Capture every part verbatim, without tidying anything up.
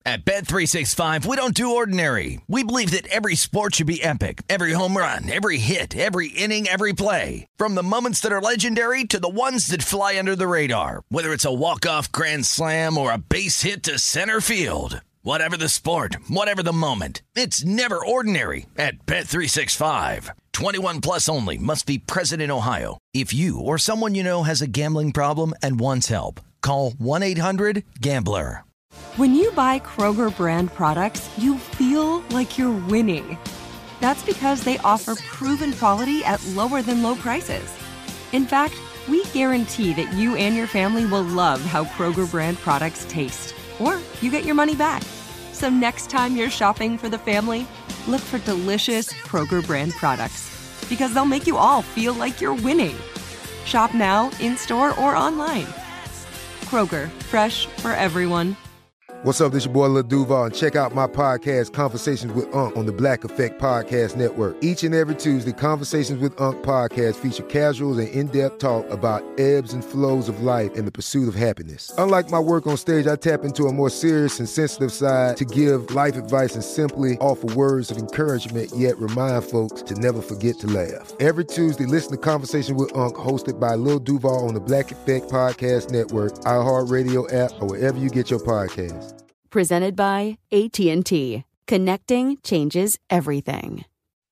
At Bet three sixty-five, we don't do ordinary. We believe that every sport should be epic. Every home run, every hit, every inning, every play. From the moments that are legendary to the ones that fly under the radar. Whether it's a walk-off grand slam or a base hit to center field. Whatever the sport, whatever the moment. It's never ordinary at Bet three sixty-five. twenty-one plus only. Must be present in Ohio. If you or someone you know has a gambling problem and wants help, call one eight hundred gambler. When you buy Kroger brand products, you feel like you're winning. That's because they offer proven quality at lower than low prices. In fact, we guarantee that you and your family will love how Kroger brand products taste, or you get your money back. So next time you're shopping for the family, look for delicious Kroger brand products, because they'll make you all feel like you're winning. Shop now, in-store, or online. Kroger, fresh for everyone. What's up, this your boy Lil Duval, and check out my podcast, Conversations with Unc, on the Black Effect Podcast Network. Each and every Tuesday, Conversations with Unc podcast feature casuals and in-depth talk about ebbs and flows of life and the pursuit of happiness. Unlike my work on stage, I tap into a more serious and sensitive side to give life advice and simply offer words of encouragement, yet remind folks to never forget to laugh. Every Tuesday, listen to Conversation with Unc, hosted by Lil Duval on the Black Effect Podcast Network, iHeartRadio app, or wherever you get your podcasts. Presented by A T and T. Connecting changes everything.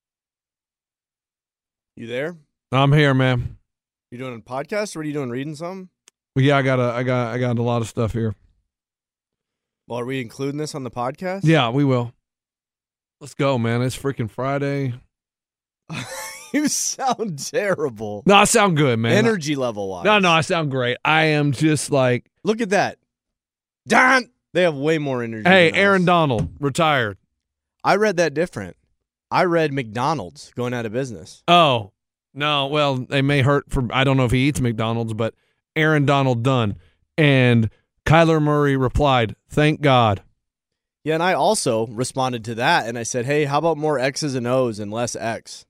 You there? I'm here, man. You doing a podcast or are you doing reading something? Well, yeah, I got a, I got, I got a lot of stuff here. Well, are we including this on the podcast? Yeah, we will. Let's go, man. It's freaking Friday. You sound terrible. No, I sound good, man. Energy level wise. No, no, I sound great. I am just like, look at that. Don. They have way more energy. Hey, than Aaron us. Donald, retired. I read that different. I read McDonald's going out of business. Oh, no. Well, they may hurt for, I don't know if he eats McDonald's, but Aaron Donald done. And Kyler Murray replied, thank God. Yeah, and I also responded to that, and I said, hey, how about more X's and O's and less X?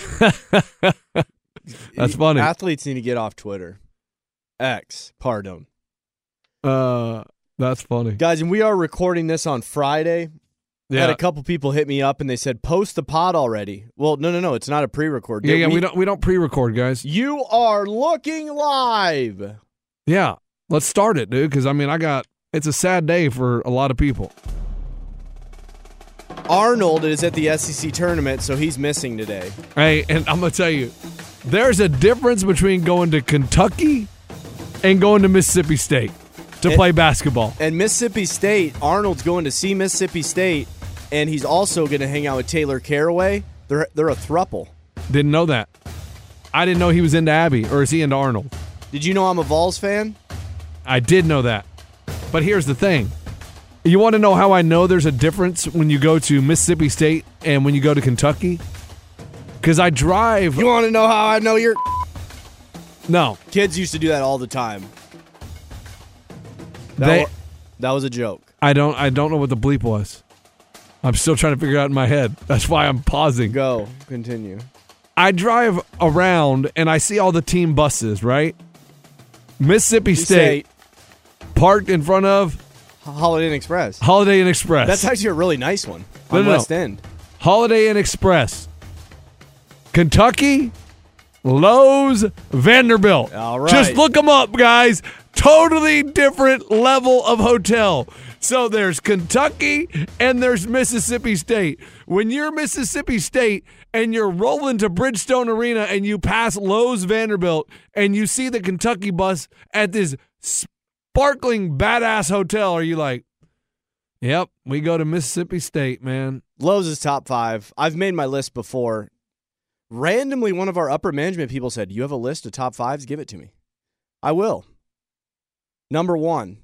That's funny. Athletes need to get off Twitter. X, pardon. Uh... That's funny. Guys, and we are recording this on Friday. Yeah. I had a couple people hit me up and they said, post the pod already. Well, no, no, no. It's not a pre-record. Yeah, yeah, we, we don't we don't pre-record, guys. You are looking live. Yeah. Let's start it, dude, because, I mean, I got, it's a sad day for a lot of people. Arnold is at the S E C tournament, so he's missing today. Hey, and I'm going to tell you, there's a difference between going to Kentucky and going to Mississippi State to and, play basketball. And Mississippi State, Arnold's going to see Mississippi State, and he's also going to hang out with Taylor Caraway. They're they're a throuple. Didn't know that. I didn't know he was into Abby, or is he into Arnold? Did you know I'm a Vols fan? I did know that. But here's the thing. You want to know how I know there's a difference when you go to Mississippi State and when you go to Kentucky? Because I drive. You want to know how I know you're... No. Kids used to do that all the time. That, They, wa- that was a joke. I don't I don't know what the bleep was. I'm still trying to figure it out in my head. That's why I'm pausing. Go. Continue. I drive around and I see all the team buses, right? Mississippi State, State parked in front of Holiday Inn Express. Holiday Inn Express. That's actually a really nice one No, on no, no. West End. Holiday Inn Express. Kentucky, Lowe's, Vanderbilt. All right. Just look them up, guys. Totally different level of hotel. So there's Kentucky and there's Mississippi State. When you're Mississippi State and you're rolling to Bridgestone Arena and you pass Lowe's, Vanderbilt, and you see the Kentucky bus at this sparkling badass hotel, are you like, yep, we go to Mississippi State, man. Lowe's is top five. I've made my list before. Randomly, one of our upper management people said, you have a list of top fives? Give it to me. I will. Number one.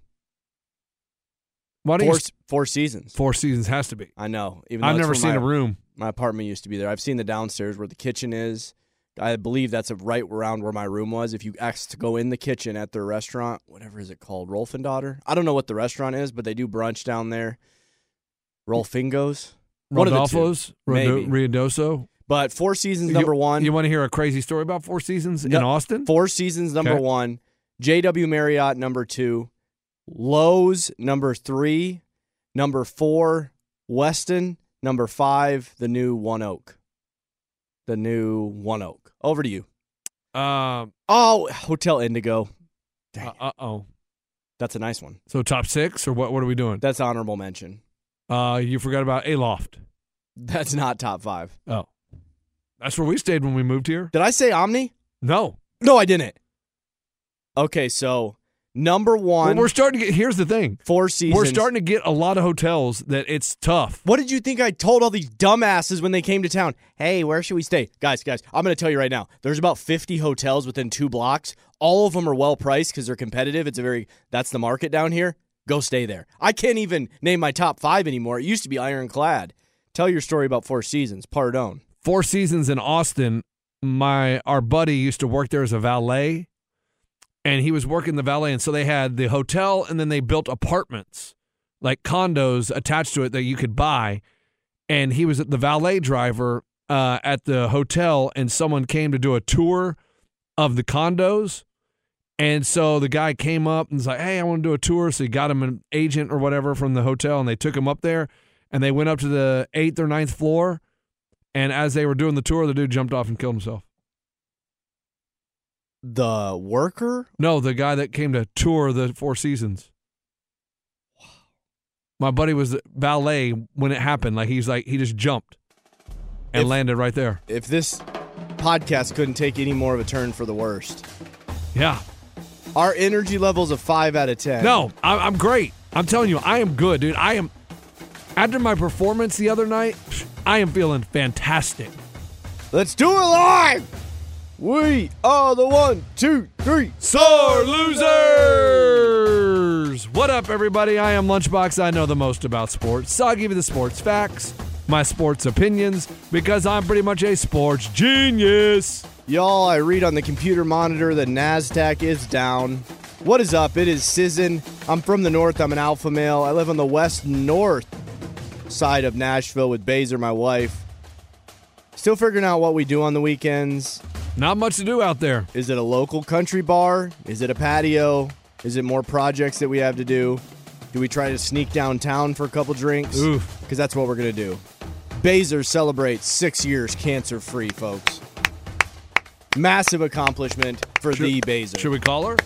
Why do Four, you, four seasons. Four Seasons has to be. I know. Even I've though it's never where seen my, a room. My apartment used to be there. I've seen the downstairs where the kitchen is. I believe that's a right around where my room was. If you asked to go in the kitchen at their restaurant, whatever is it called, Rolfendaughter? I don't know what the restaurant is, but they do brunch down there. Rolfingos? One of the two. Rodolfo's? Maybe. Riodoso? But Four Seasons, number you, one. You want to hear a crazy story about Four Seasons No, in Austin? Four Seasons, number Okay. one. J W Marriott, number two. Lowe's, number three. Number four, Weston. Number five, the new One Oak. The new One Oak. Over to you. Um. Oh, Hotel Indigo. Dang. Uh oh. That's a nice one. So top six, or what? What are we doing? That's honorable mention. Uh, you forgot about Aloft. That's not top five. Oh, that's where we stayed when we moved here. Did I say Omni? No. No, I didn't. Okay, so number one. Well, we're starting to get. Here's the thing. Four Seasons. We're starting to get a lot of hotels that it's tough. What did you think I told all these dumbasses when they came to town? Hey, where should we stay? Guys, guys, I'm going to tell you right now. There's about fifty hotels within two blocks. All of them are well priced because they're competitive. It's a very, that's the market down here. Go stay there. I can't even name my top five anymore. It used to be ironclad. Tell your story about Four Seasons. Pardon. Four Seasons in Austin. My our buddy used to work there as a valet, and he was working the valet, and so they had the hotel, and then they built apartments, like condos attached to it that you could buy. And he was the valet driver uh, at the hotel, and someone came to do a tour of the condos. And so the guy came up and was like, hey, I want to do a tour. So he got him an agent or whatever from the hotel, and they took him up there, and they went up to the eighth or ninth floor. And as they were doing the tour, the dude jumped off and killed himself. The worker? No, the guy that came to tour the Four Seasons. My buddy was the valet when it happened. Like, he's like, he just jumped and If- landed right there. If this podcast couldn't take any more of a turn for the worst. Yeah. Our energy level's a five out of ten. No, I- I'm great. I'm telling you, I am good, dude. I am, after my performance the other night, I am feeling fantastic. Let's do it live! We are the one, two, three. Sore losers! What up, everybody? I am Lunchbox. I know the most about sports, so I'll give you the sports facts, my sports opinions, because I'm pretty much a sports genius. Y'all, I read on the computer monitor the NASDAQ is down. What is up? It is Sizzin. I'm from the north. I'm an alpha male. I live on the west north side of Nashville with Baser, my wife. Still figuring out what we do on the weekends. Not much to do out there. Is it a local country bar? Is it a patio? Is it more projects that we have to do? Do we try to sneak downtown for a couple drinks? Oof. Because that's what we're going to do. Baser celebrates six years cancer-free, folks. Massive accomplishment for Should- the Baser. Should we call her?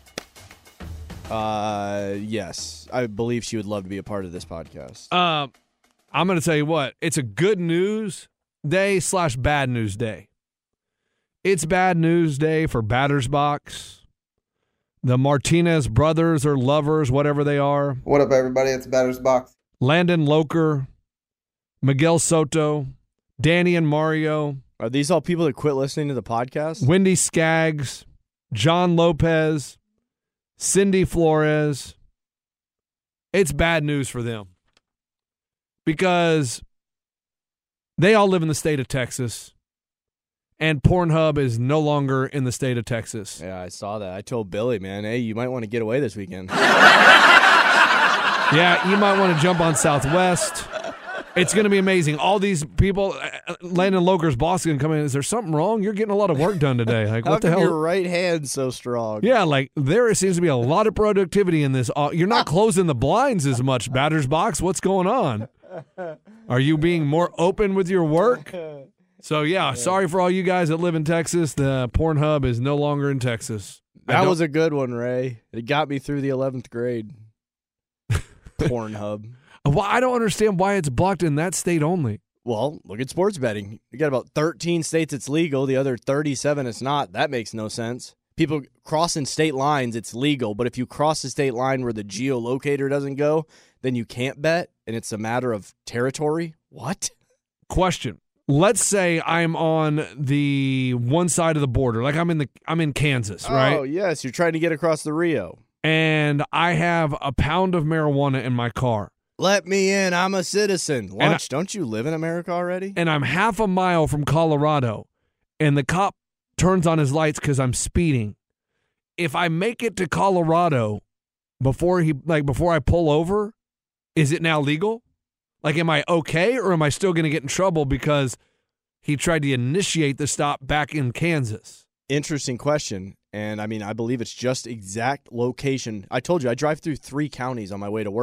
Uh, yes. I believe she would love to be a part of this podcast. Uh, I'm going to tell you what. It's a good news day slash bad news day. It's bad news day for Batter's Box. The Martinez brothers or lovers, whatever they are. What up, everybody? It's Batter's Box. Landon Loker, Miguel Soto, Danny and Mario, Are these all people that quit listening to the podcast? Wendy Skaggs, John Lopez, Cindy Flores. It's bad news for them because they all live in the state of Texas, and Pornhub is no longer in the state of Texas. Yeah, I saw that. I told Billy, man, hey, you might want to get away this weekend. Yeah, you might want to jump on Southwest. It's going to be amazing. All these people, Landon Loker's boss is going to come in. Is there something wrong? You're getting a lot of work done today. Like, How what the come hell? your right hand's so strong? Yeah, like there seems to be a lot of productivity in this. Uh, you're not closing the blinds as much, Batter's Box. What's going on? Are you being more open with your work? So, yeah, sorry for all you guys that live in Texas. The Pornhub is no longer in Texas. I That don't- was a good one, Ray. It got me through the eleventh grade. Pornhub. Well, I don't understand why it's blocked in that state only. Well, look at sports betting. You got about thirteen states it's legal, the other thirty-seven it's not. That makes no sense. People crossing state lines, it's legal, but if you cross the state line where the geolocator doesn't go, then you can't bet, and it's a matter of territory. What? Question. Let's say I'm on the one side of the border, like I'm in the I'm in Kansas, right? Oh, yes, you're trying to get across the Rio. And I have a pound of marijuana in my car. Let me in. I'm a citizen. Lunch, don't you live in America already? And I'm half a mile from Colorado, and the cop turns on his lights because I'm speeding. If I make it to Colorado before he like before I pull over, is it now legal? Like, am I okay, or am I still going to get in trouble because he tried to initiate the stop back in Kansas? Interesting question. And, I mean, I believe it's just exact location. I told you, I drive through three counties on my way to work.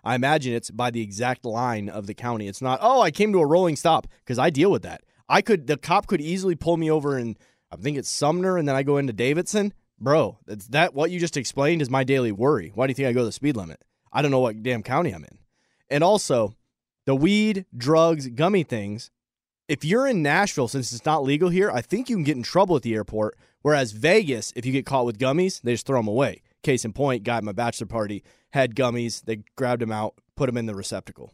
I imagine it's by the exact line of the county. It's not, oh, I came to a rolling stop, because I deal with that. I could, the cop could easily pull me over in, I think it's Sumner, and then I go into Davidson. Bro, that's that what you just explained is my daily worry. Why do you think I go the speed limit? I don't know what damn county I'm in. And also, the weed, drugs, gummy things, if you're in Nashville, since it's not legal here, I think you can get in trouble at the airport. Whereas Vegas, if you get caught with gummies, they just throw them away. Case in point, guy at my bachelor party had gummies. They grabbed him out, put him in the receptacle.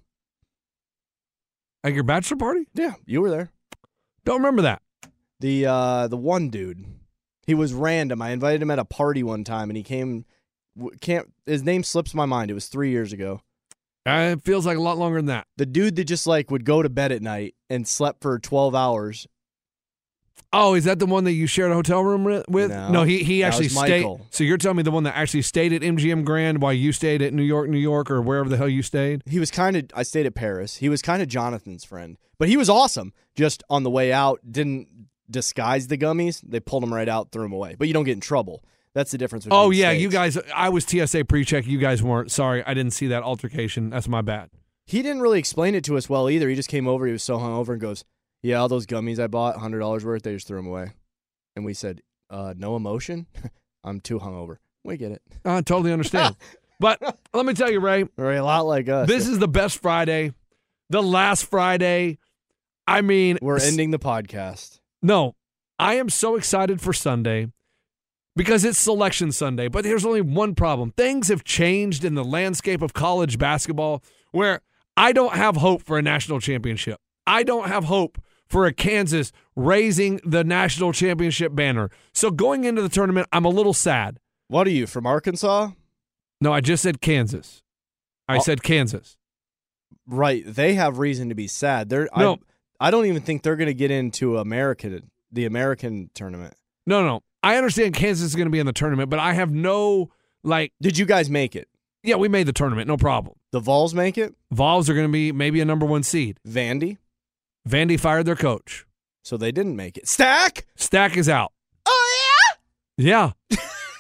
At your bachelor party? Yeah, you were there. Don't remember that. The uh, the one dude, he was random. I invited him at a party one time, and he came. Can't his name slips my mind. It was three years ago. Uh, it feels like a lot longer than that. The dude that just like would go to bed at night and slept for twelve hours. Oh, is that the one that you shared a hotel room with? No, no he, he that actually was stayed. Michael. So you're telling me the one that actually stayed at M G M Grand while you stayed at New York, New York, or wherever the hell you stayed? He was kind of, I stayed at Paris. He was kind of Jonathan's friend. But he was awesome. Just on the way out, didn't disguise the gummies. They pulled him right out, threw him away. But you don't get in trouble. That's the difference between Oh, yeah, states. you guys, I was T S A pre-check. You guys weren't. Sorry, I didn't see that altercation. That's my bad. He didn't really explain it to us well either. He just came over. He was so hungover and goes, yeah, all those gummies I bought, one hundred dollars worth, they just threw them away. And we said, uh, no emotion? I'm too hungover. We get it. I totally understand. But let me tell you, Ray. Right, a lot like us. This is the best Friday, the last Friday. I mean. We're ending the podcast. No, I am so excited for Sunday because it's Selection Sunday. But there's only one problem. Things have changed in the landscape of college basketball where I don't have hope for a national championship. I don't have hope for a Kansas raising the national championship banner. So going into the tournament, I'm a little sad. What are you, from Arkansas? No, I just said Kansas. I oh. said Kansas. Right. They have reason to be sad. They're no. I, I don't even think they're going to get into America, the American tournament. No, no. I understand Kansas is going to be in the tournament, but I have no, like. Did you guys make it? Yeah, we made the tournament. No problem. The Vols make it? Vols are going to be maybe a number one seed. Vandy? Vandy fired their coach. So they didn't make it. Stack? Stack is out. Oh, yeah? Yeah.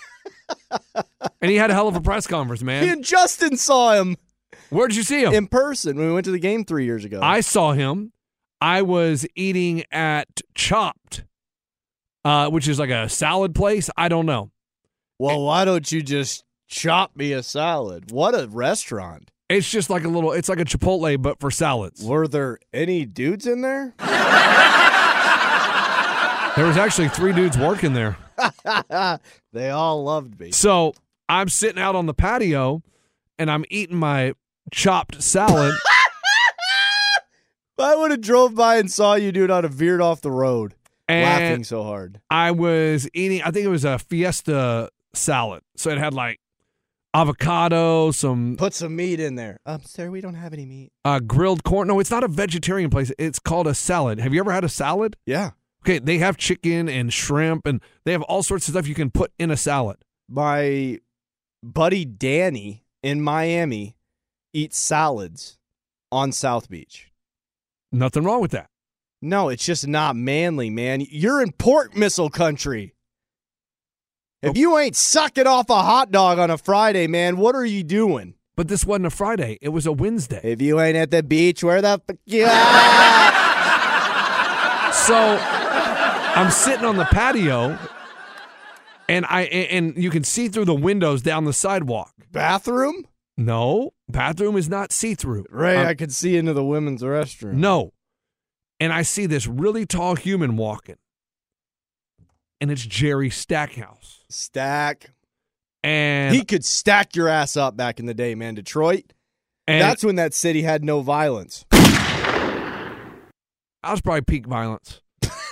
And he had a hell of a press conference, man. Me and Justin saw him. Where did you see him? In person when we went to the game three years ago. I saw him. I was eating at Chopped, uh, which is like a salad place. I don't know. Well, why don't you just chop me a salad? What a restaurant. It's just like a little, it's like a Chipotle, but for salads. Were there any dudes in there? There was actually three dudes working there. They all loved me. So I'm sitting out on the patio, and I'm eating my chopped salad. I would have drove by and saw you, dude, I'd have veered off the road, and laughing so hard. I was eating, I think it was a Fiesta salad. So it had like avocado, some... Put some meat in there. Um, sir, we don't have any meat. Uh, grilled corn. No, it's not a vegetarian place. It's called a salad. Have you ever had a salad? Yeah. Okay, they have chicken and shrimp, and they have all sorts of stuff you can put in a salad. My buddy Danny in Miami eats salads on South Beach. Nothing wrong with that. No, it's just not manly, man. You're in pork missile country. If you ain't sucking off a hot dog on a Friday, man, what are you doing? But this wasn't a Friday. It was a Wednesday. If you ain't at the beach, where the fuck you at? So I'm sitting on the patio, and I and you can see through the windows down the sidewalk. Bathroom? No, bathroom is not see-through. Right, um, I could see into the women's restroom. No. And I see this really tall human walking. And it's Jerry Stackhouse. Stack. And he could stack your ass up back in the day, man. Detroit. And that's when that city had no violence. I was probably peak violence.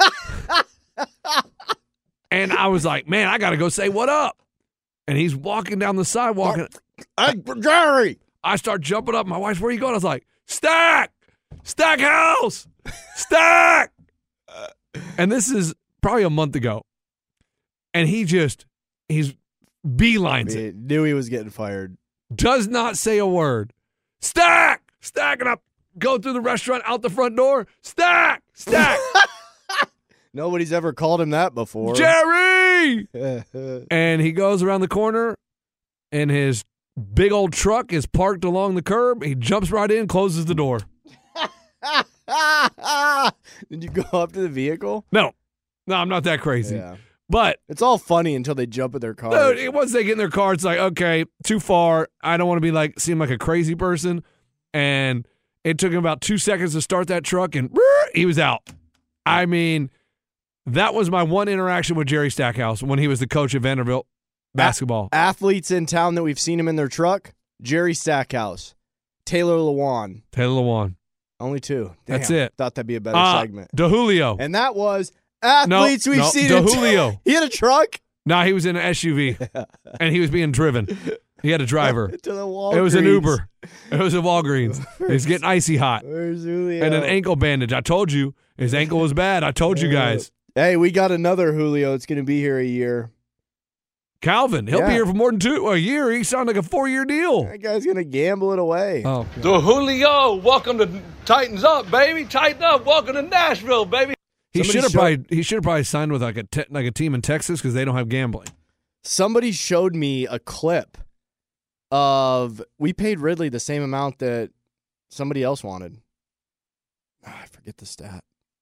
And I was like, man, I got to go say what up. And he's walking down the sidewalk. And hey, Jerry. I start jumping up. My wife's, where you going? I was like, Stack! Stackhouse! Stack! And this is probably a month ago. And he just, he's beelines it. Knew he was getting fired. Does not say a word. Stack! Stacking up. Go through the restaurant, out the front door. Stack! Stack! Nobody's ever called him that before. Jerry! And he goes around the corner in his Big old truck is parked along the curb. He jumps right in, closes the door. Did you go up to the vehicle? No. No, I'm not that crazy. Yeah. But it's all funny until they jump in their car. Dude, once they get in their car, it's like, okay, too far. I don't want to be like seem like a crazy person. And it took him about two seconds to start that truck, and he was out. I mean, that was my one interaction with Jerry Stackhouse when he was the coach of Vanderbilt basketball. A- athletes in town that we've seen him in their truck, Jerry Stackhouse, Taylor Lewan. Taylor Lewan. Only two. Damn, That's it. Thought that'd be a better uh, segment. DeJulio. And that was athletes no, we've no, seen. DeJulio. In t- he had a truck? No, he was in an S U V, and he was being driven. He had a driver. To the Walgreens. It was an Uber. It was a Walgreens. He's getting icy hot. Where's Julio? And an ankle bandage. I told you. His ankle was bad. I told you guys. Hey, we got another Julio. It's going to be here a year. Calvin. He'll Yeah. be here for more than two a year. He signed like a four-year deal. That guy's going to gamble it away. Oh, The Julio, welcome to Titans Up, baby. Tighten up. Welcome to Nashville, baby. he Somebody should have show- probably he should have probably signed with like a te- like a team in Texas because they don't have gambling. Somebody showed me a clip of we paid Ridley the same amount that somebody else wanted. Oh, I forget the stat.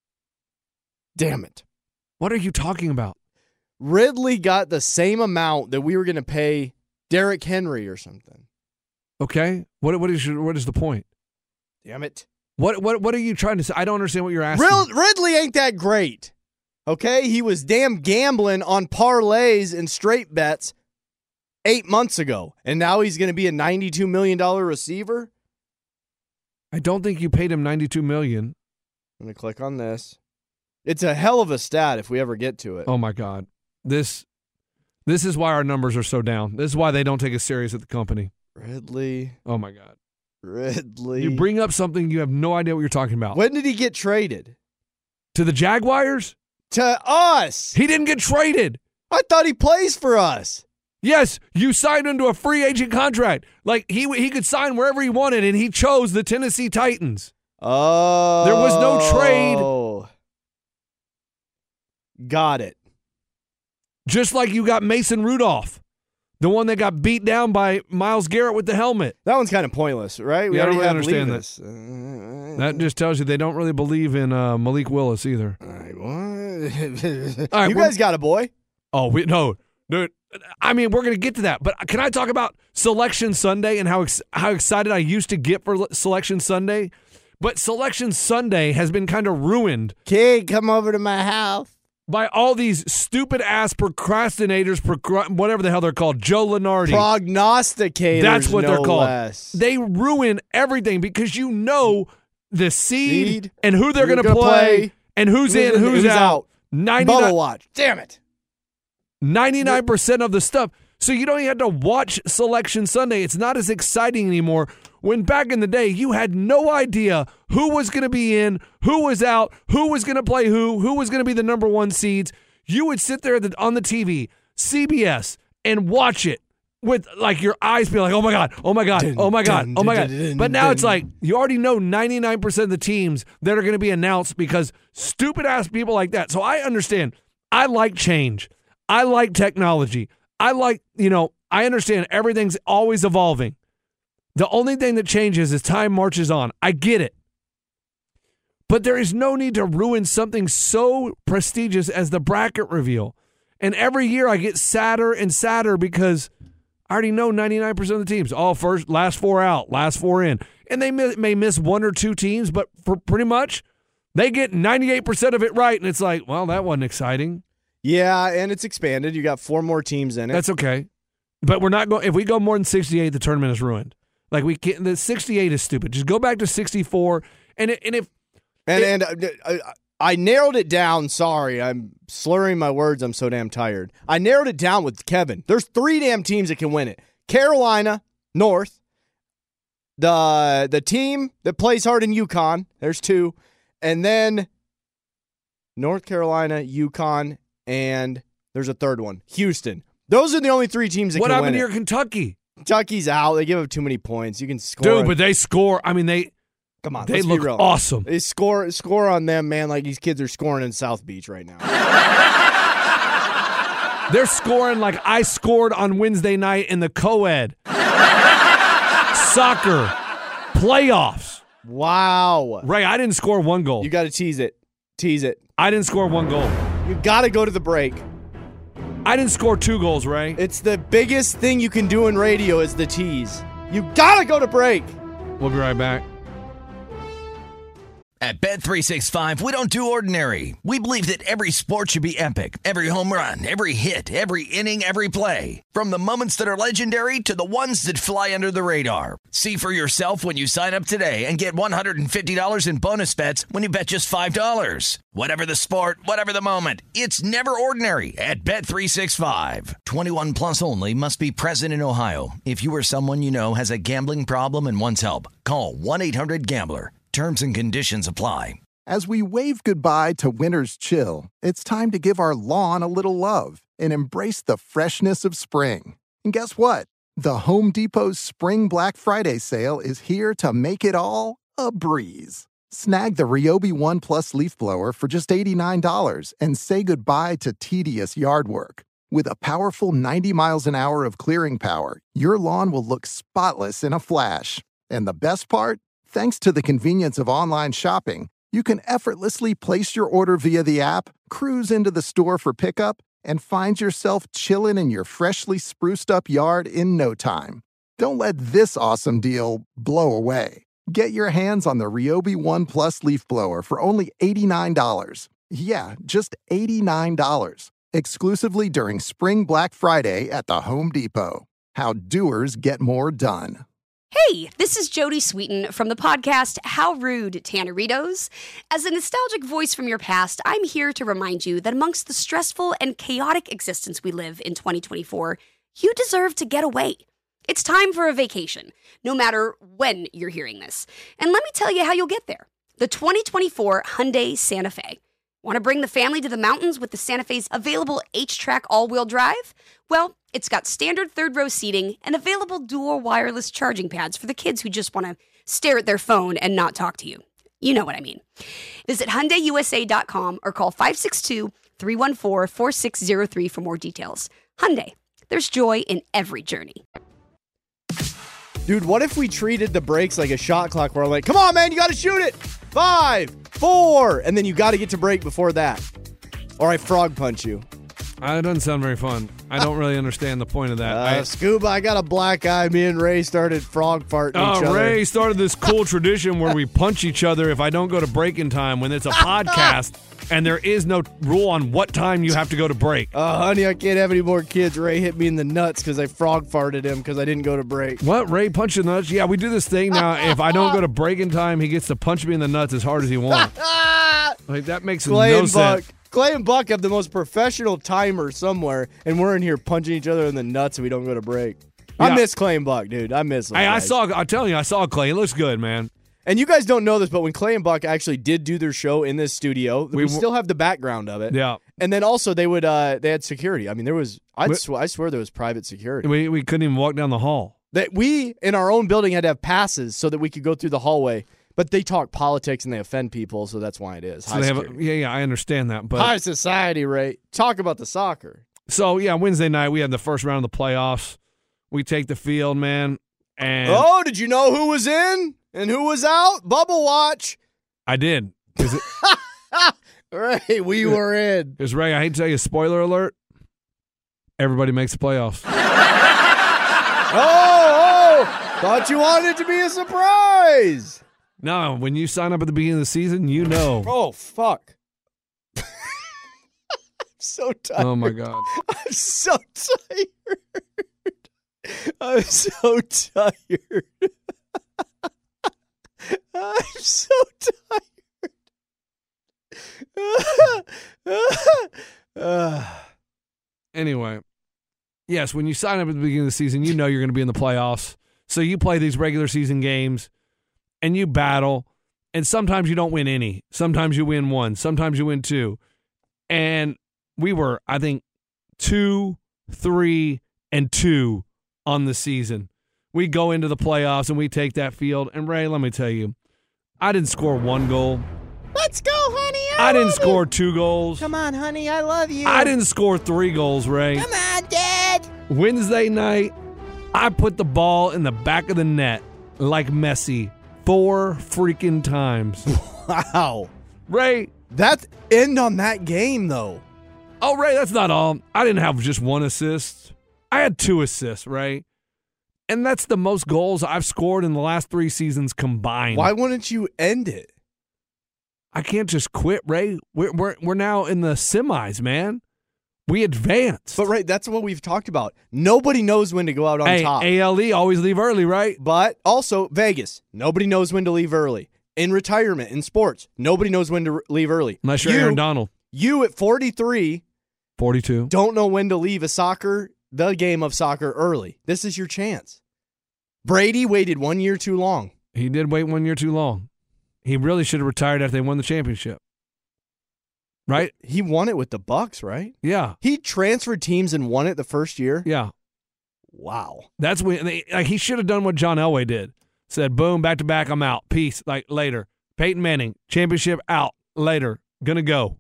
Damn it. What are you talking about? Ridley got the same amount that we were going to pay Derrick Henry or something. Okay, what what is your, what is the point? Damn it. What what what are you trying to say? I don't understand what you're asking. Rid- Ridley ain't that great. Okay? He was damn gambling on parlays and straight bets eight months ago, and now he's going to be a ninety-two million dollars receiver? I don't think you paid him ninety-two million dollars. I'm going to click on this. It's a hell of a stat if we ever get to it. Oh my God, this this is why our numbers are so down. This is why they don't take us serious at the company. Ridley. Oh my God, Ridley. you bring up something you have no idea what you're talking about. When did he get traded? To the Jaguars? To us. He didn't get traded. I thought he plays for us. Yes, you signed him to a free agent contract. Like he he could sign wherever he wanted, and he chose the Tennessee Titans. Oh. There was no trade. Got it. Just like you got Mason Rudolph, the one that got beat down by Myles Garrett with the helmet. That one's kind of pointless, right? We Yeah, I don't already really have understand Levis. That just tells you they don't really believe in uh, Malik Willis either. All right, what? All right, you we're- guys got a boy. Oh, we, no, dude. I mean, we're going to get to that, but can I talk about Selection Sunday and how ex- how excited I used to get for Selection Sunday? But Selection Sunday has been kind of ruined. Kid, come over to my house. By all these stupid-ass procrastinators, procra- whatever the hell they're called, Joe Lenardi. Prognosticators, That's what no they're called. less. They ruin everything because you know the seed, Seed, and who they're who's going to gonna play, play, and who's, who's in, in, who's, who's out. out. ninety-nine Bubble watch. Damn it. ninety-nine percent of the stuff. So you don't even have to watch Selection Sunday. It's not as exciting anymore. When back in the day, you had no idea who was going to be in, who was out, who was going to play who, who was going to be the number one seeds. You would sit there on the T V, C B S, and watch it with like your eyes be like, oh my God, oh my God, oh my God, oh my God. But now it's like you already know ninety-nine percent of the teams that are going to be announced because stupid ass people like that. So I understand. I like change. I like technology. I like, you know, I understand everything's always evolving. The only thing that changes is time marches on. I get it. But there is no need to ruin something so prestigious as the bracket reveal. And every year I get sadder and sadder because I already know ninety-nine percent of the teams. Oh, first, last four out, last four in. And they may, may miss one or two teams, but for pretty much they get ninety-eight percent of it right. And it's like, well, that wasn't exciting. Yeah, and it's expanded. You got four more teams in it. That's okay. But we're not going, if we go more than sixty-eight, the tournament is ruined. Like we can't, the sixty-eight is stupid. Just go back to sixty-four. And, it, and if, And It- and uh, I, I narrowed it down. Sorry, I'm slurring my words. I'm so damn tired. I narrowed it down with Kevin. There's three damn teams that can win it. Carolina, North, the the team that plays hard in UConn. There's two. And then North Carolina, UConn, and there's a third one, Houston. Those are the only three teams that what can happened win to it. your Kentucky? Kentucky's out. They give up too many points. You can score. Dude, but they score. I mean, they Come on, they let's look be real. awesome. They score score on them, man, like these kids are scoring in South Beach right now. They're scoring like I scored on Wednesday night in the co-ed. soccer playoffs. Wow. Ray, I didn't score one goal. You got to tease it. Tease it. I didn't score one goal. You got to go to the break. I didn't score two goals, Ray. It's the biggest thing you can do in radio is the tease. You got to go to break. We'll be right back. At Bet three sixty-five, we don't do ordinary. We believe that every sport should be epic. Every home run, every hit, every inning, every play. From the moments that are legendary to the ones that fly under the radar. See for yourself when you sign up today and get one hundred fifty dollars in bonus bets when you bet just five dollars. Whatever the sport, whatever the moment, it's never ordinary at Bet three sixty-five. twenty-one plus only. Must be present in Ohio. If you or someone you know has a gambling problem and wants help, call one eight hundred gambler. Terms and conditions apply. As we wave goodbye to winter's chill, it's time to give our lawn a little love and embrace the freshness of spring. And guess what? The Home Depot's Spring Black Friday sale is here to make it all a breeze. Snag the Ryobi One Plus leaf blower for just eighty-nine dollars and say goodbye to tedious yard work. With a powerful ninety miles an hour of clearing power, your lawn will look spotless in a flash. And the best part? Thanks to the convenience of online shopping, you can effortlessly place your order via the app, cruise into the store for pickup, and find yourself chilling in your freshly spruced up yard in no time. Don't let this awesome deal blow away. Get your hands on the Ryobi One Plus leaf blower for only eighty-nine dollars. Yeah, just eighty-nine dollars. Exclusively during Spring Black Friday at the Home Depot. How doers get more done. Hey, this is Jodie Sweetin from the podcast How Rude, Tanneritos. As a nostalgic voice from your past, I'm here to remind you that amongst the stressful and chaotic existence we live in twenty twenty-four, you deserve to get away. It's time for a vacation, no matter when you're hearing this. And let me tell you how you'll get there. The twenty twenty-four Hyundai Santa Fe. Want to bring the family to the mountains with the Santa Fe's available H-Track all-wheel drive? Well, it's got standard third-row seating and available dual wireless charging pads for the kids who just want to stare at their phone and not talk to you. You know what I mean. Visit Hyundai U S A dot com or call five six two, three one four, four six zero three for more details. Hyundai, there's joy in every journey. Dude, what if we treated the breaks like a shot clock where we're like, come on, man, you got to shoot it. Five, four, and then you got to get to break before that. Or I frog punch you. Uh, it doesn't sound very fun. I don't really understand the point of that. Uh, I, Scuba, I got a black eye. Me and Ray started frog farting uh, each other. Ray started this cool tradition where we punch each other if I don't go to break in time when it's a podcast and there is no rule on what time you have to go to break. Uh, honey, I can't have any more kids. Ray hit me in the nuts because I frog farted him because I didn't go to break. What? Ray punched in the nuts? Yeah, we do this thing now. If I don't go to break in time, he gets to punch me in the nuts as hard as he wants. Like, that makes Clay no and sense. Buck. Clay and Buck have the most professional timer somewhere, and we're in here punching each other in the nuts and we don't go to break. I Yeah. miss Clay and Buck, dude. I miss them. Hey, I guys. saw, I'm telling you, I saw Clay. It looks good, man. And you guys don't know this, but when Clay and Buck actually did do their show in this studio, we, We w- still have the background of it. Yeah. And then also they would uh, they had security. I mean, there was I We- sw- I swear there was private security. We, we couldn't even walk down the hall. That we in our own building had to have passes so that we could go through the hallway. But they talk politics and they offend people, so that's why it is. So High they have a, security. yeah, yeah, I understand that. But High society, Ray. Talk about the soccer. So, yeah, Wednesday night, we had the first round of the playoffs. We take the field, man, and Oh, did you know who was in and who was out? Bubble watch. I did. Because, Ray, we were in. Ray, I hate to tell you, spoiler alert, everybody makes the playoffs. Oh, oh, thought you wanted it to be a surprise. No, when you sign up at the beginning of the season, you know. Oh, fuck. I'm so tired. Oh, my God. I'm so tired. I'm so tired. I'm so tired. Anyway, yes, when you sign up at the beginning of the season, you know you're going to be in the playoffs. So you play these regular season games, and you battle, and sometimes you don't win any. Sometimes you win one. Sometimes you win two. And we were, I think, two, three, and two on the season. We go into the playoffs, and we take that field. And, Ray, let me tell you, I didn't score one goal. Let's go, honey. I, I didn't love score you. two goals. Come on, honey. I love you. I didn't score three goals, Ray. Come on, Dad. Wednesday night, I put the ball in the back of the net like Messi four freaking times. Wow. Ray. That's end on that game, though. Oh, Ray, that's not all. I didn't have just one assist. I had two assists, Ray. And that's the most goals I've scored in the last three seasons combined. Why wouldn't you end it? I can't just quit, Ray. We're, we're, we're now in the semis, man. We advanced. But, right, that's what we've talked about. Nobody knows when to go out on hey, top. A L E, always leave early, right? But also, Vegas, nobody knows when to leave early. In retirement, in sports, nobody knows when to re- leave early. Unless you're you, Aaron Donald. You at forty-three, forty-two, don't know when to leave a soccer, the game of soccer early. This is your chance. Brady waited one year too long. He did wait one year too long. He really should have retired after they won the championship. Right? He won it with the Bucks, right? Yeah. He transferred teams and won it the first year? Yeah. Wow. That's when they, like he should have done what John Elway did. Said, boom, back to back, I'm out. Peace. Like later. Peyton Manning, championship out. Later. Gonna go.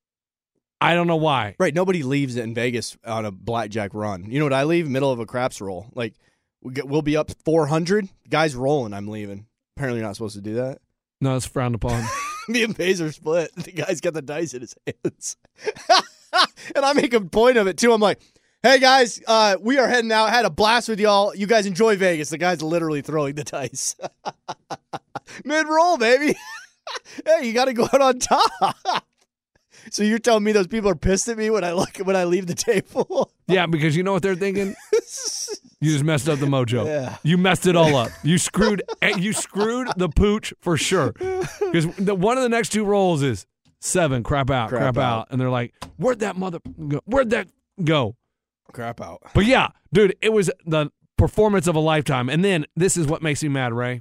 I don't know why. Right. Nobody leaves it in Vegas on a blackjack run. You know what I leave? Middle of a craps roll. Like, we'll be up four hundred. Guy's rolling. I'm leaving. Apparently, you're not supposed to do that. No, it's frowned upon. Me and Bays are split. The guy's got the dice in his hands. And I make a point of it, too. I'm like, hey, guys, uh, we are heading out. Had a blast with y'all. You guys enjoy Vegas. The guy's literally throwing the dice. Mid-roll, baby. Hey, you got to go out on top. So you're telling me those people are pissed at me when I look when I leave the table? Yeah, because you know what they're thinking? You just messed up the mojo. Yeah. You messed it all up. You screwed you screwed the pooch for sure. Because one of the next two rolls is seven, crap out, crap, Crap out. out. And they're like, where'd that mother go? Where'd that go? Crap out. But yeah, dude, it was the performance of a lifetime. And then this is what makes me mad, Ray.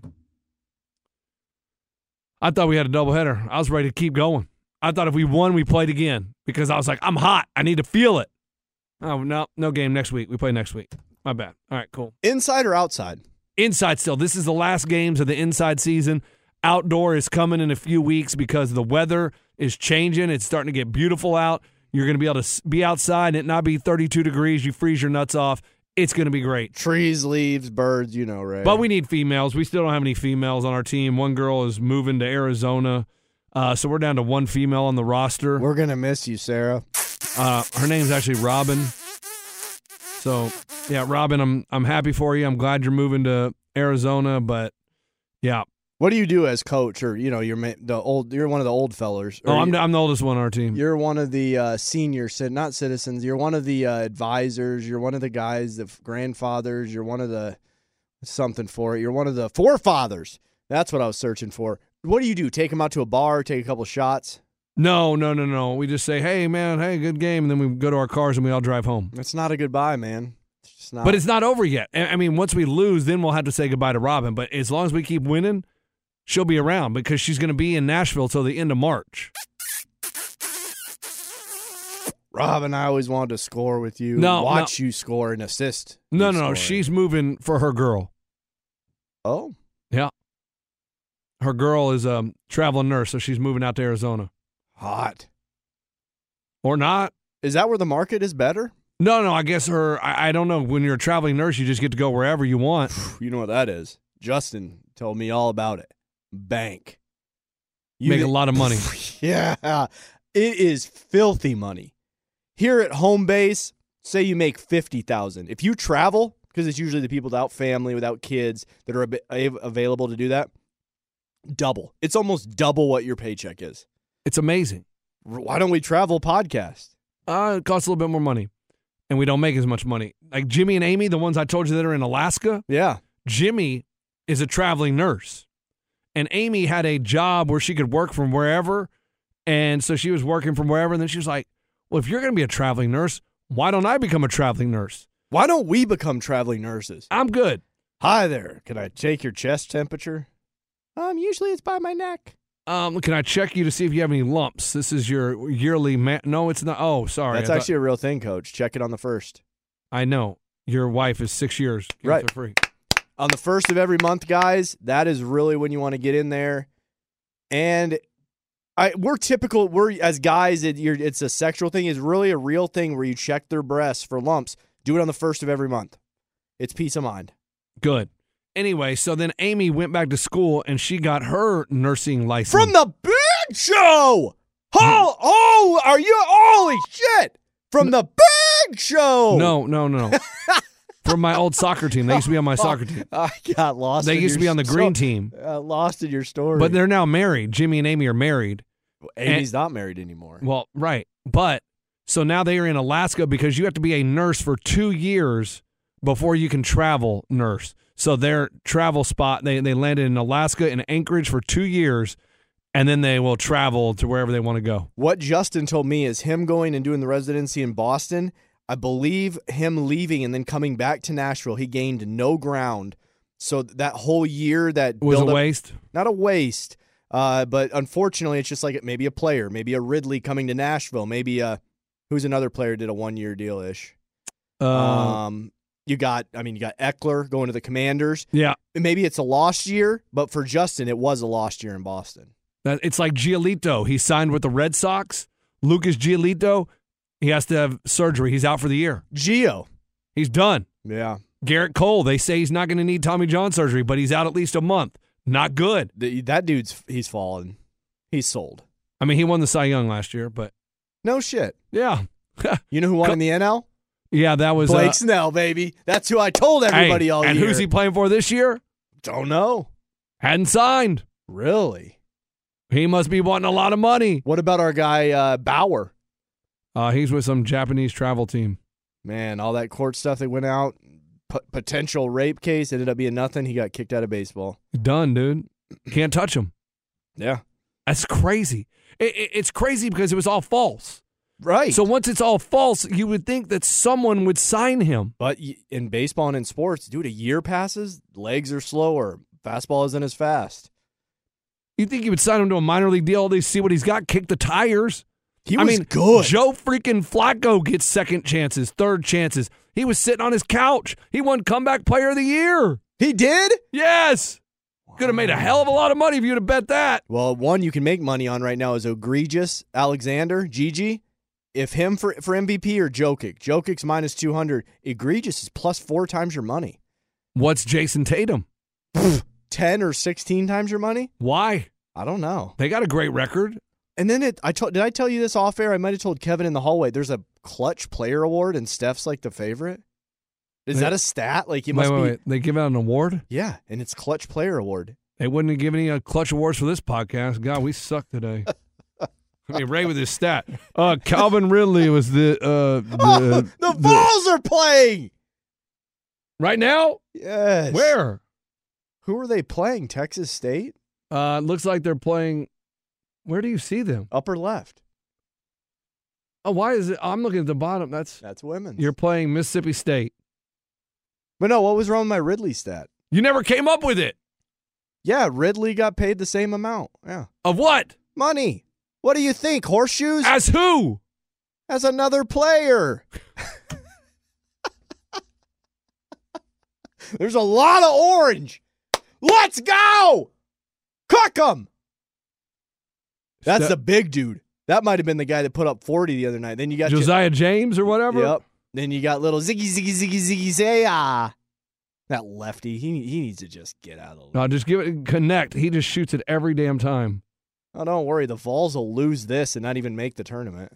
I thought we had a doubleheader. I was ready to keep going. I thought if we won, we played again because I was like, I'm hot. I need to feel it. Oh, no, no game next week. We play next week. My bad. All right, cool. Inside or outside? Inside still. This is the last games of the inside season. Outdoor is coming in a few weeks because the weather is changing. It's starting to get beautiful out. You're going to be able to be outside and it not be thirty-two degrees. You freeze your nuts off. It's going to be great. Trees, leaves, birds, you know, Ray. But we need females. We still don't have any females on our team. One girl is moving to Arizona. Uh, so we're down to one female on the roster. We're going to miss you, Sarah. Uh, her name's actually Robin. So, yeah, Robin, I'm I'm happy for you. I'm glad you're moving to Arizona, but yeah. What do you do as coach, or you know, you're ma- the old, you're one of the old fellers. Oh, I'm you, the, I'm the oldest one on our team. You're one of the uh, senior, not citizens. You're one of the uh, advisors. You're one of the guys, the grandfathers. You're one of the something for it. You're one of the forefathers. That's what I was searching for. What do you do? Take them out to a bar, take a couple shots? No, no, no, no. We just say, hey, man, hey, good game, and then we go to our cars and we all drive home. It's not a goodbye, man. It's just not. But it's not over yet. I mean, once we lose, then we'll have to say goodbye to Robin. But as long as we keep winning, she'll be around because she's going to be in Nashville till the end of March. Robin, I always wanted to score with you. No, Watch no. you score and assist. No, no, scoring. no. She's moving for her girl. Oh? Yeah. Her girl is a traveling nurse, so she's moving out to Arizona. Hot. Or not. Is that where the market is better? No, no, I guess her, I, I don't know. When you're a traveling nurse, you just get to go wherever you want. You know what that is. Justin told me all about it. Bank. You make a lot of money. Yeah. It is filthy money. Here at home base, say you make fifty thousand dollars. If you travel, because it's usually the people without family, without kids that are a bit available to do that, double. It's almost double what your paycheck is. It's amazing. Why don't we travel podcast? Uh, it costs a little bit more money, and we don't make as much money. Like Jimmy and Amy, the ones I told you that are in Alaska. Yeah. Jimmy is a traveling nurse, and Amy had a job where she could work from wherever, and so she was working from wherever, and then she was like, well, if you're going to be a traveling nurse, why don't I become a traveling nurse? Why don't we become traveling nurses? I'm good. Hi there. Can I take your chest temperature? Um, usually it's by my neck. Um, can I check you to see if you have any lumps? This is your yearly ma- No, it's not. Oh, sorry. That's I actually a real thing, Coach. Check it on the first. I know. Your wife is six years. Get right. it for free. On the first of every month, guys, that is really when you want to get in there. And I we're typical, we're as guys, it, you're, it's a sexual thing. It's really a real thing where you check their breasts for lumps. Do it on the first of every month. It's peace of mind. Good. Anyway, so then Amy went back to school and she got her nursing license. From the Big Show! Oh, oh, are you? Holy shit! From the Big Show! No, no, no. no. From my old soccer team. They used to be on my soccer team. I got lost. They in used to be your on the sto- green team. Uh, lost in your story. But they're now married. Jimmy and Amy are married. Well, Amy's and, not married anymore. Well, right. But, so now they are in Alaska because you have to be a nurse for two years before you can travel nurse. So their travel spot, they, they landed in Alaska in Anchorage for two years, and then they will travel to wherever they want to go. What Justin told me is him going and doing the residency in Boston. I believe him leaving and then coming back to Nashville, he gained no ground. So that whole year that was a up, waste? Not a waste, uh, but unfortunately it's just like maybe a player, maybe a Ridley coming to Nashville, maybe a, who's another player did a one-year deal-ish? Uh, um, you got, I mean, you got Eckler going to the Commanders. Yeah. Maybe it's a lost year, but for Justin, it was a lost year in Boston. That It's like Giolito. He signed with the Red Sox. Lucas Giolito, he has to have surgery. He's out for the year. Gio. He's done. Yeah. Garrett Cole, they say he's not going to need Tommy John surgery, but he's out at least a month. Not good. The, that dude's, he's fallen. He's sold. I mean, he won the Cy Young last year, but. No shit. Yeah. You know who won in the N L? Yeah, that was. Blake uh, Snell, baby. That's who I told everybody hey, all and year. And who's he playing for this year? Don't know. Hadn't signed. Really? He must be wanting a lot of money. What about our guy, uh, Bauer? Uh, he's with some Japanese travel team. Man, all that court stuff that went out, p- potential rape case, ended up being nothing. He got kicked out of baseball. Done, dude. Can't touch him. Yeah. That's crazy. It, it, it's crazy because it was all false. Right. So once it's all false, you would think that someone would sign him. But in baseball and in sports, dude, a year passes, legs are slower, fastball isn't as fast. You think you would sign him to a minor league deal? They see what he's got, kick the tires. He I was mean, good. Joe freaking Flacco gets second chances, third chances. He was sitting on his couch. He won comeback player of the year. He did? Yes. Wow. Could have made a hell of a lot of money if you'd have bet that. Well, one you can make money on right now is Egregious Alexander, Gigi. If him for, for M V P or Jokic. Jokic's minus two hundred. Egregious is plus four times your money. What's Jason Tatum? ten or sixteen times your money? Why? I don't know. They got a great record. And then it, I told, did I tell you this off air? I might have told Kevin in the hallway. There's a clutch player award, and Steph's like the favorite. Is they, that a stat? Like you wait, must wait, be. Wait. They give out an award? Yeah, and it's clutch player award. They wouldn't have given any uh, clutch awards for this podcast. God, we suck today. I mean, Ray with his stat. Uh, Calvin Ridley was the uh, the, oh, the Vols are playing right now. Yes. Where? Who are they playing? Texas State. Uh, looks like they're playing. Where do you see them? Upper left. Oh, why is it? I'm looking at the bottom. That's that's women's. You're playing Mississippi State. But no, what was wrong with my Ridley stat? You never came up with it. Yeah, Ridley got paid the same amount. Yeah. Of what? Money. What do you think? Horseshoes? As who? As another player. There's a lot of orange. Let's go. Cook 'em. That's the big dude. That might have been the guy that put up forty the other night. Then you got Josiah J- James or whatever. Yep. Then you got little Ziggy Ziggy Ziggy Ziggy Zaya. That lefty, he he needs to just get out of the league. No, just give it connect. He just shoots it every damn time. Oh, don't worry. The Vols will lose this and not even make the tournament.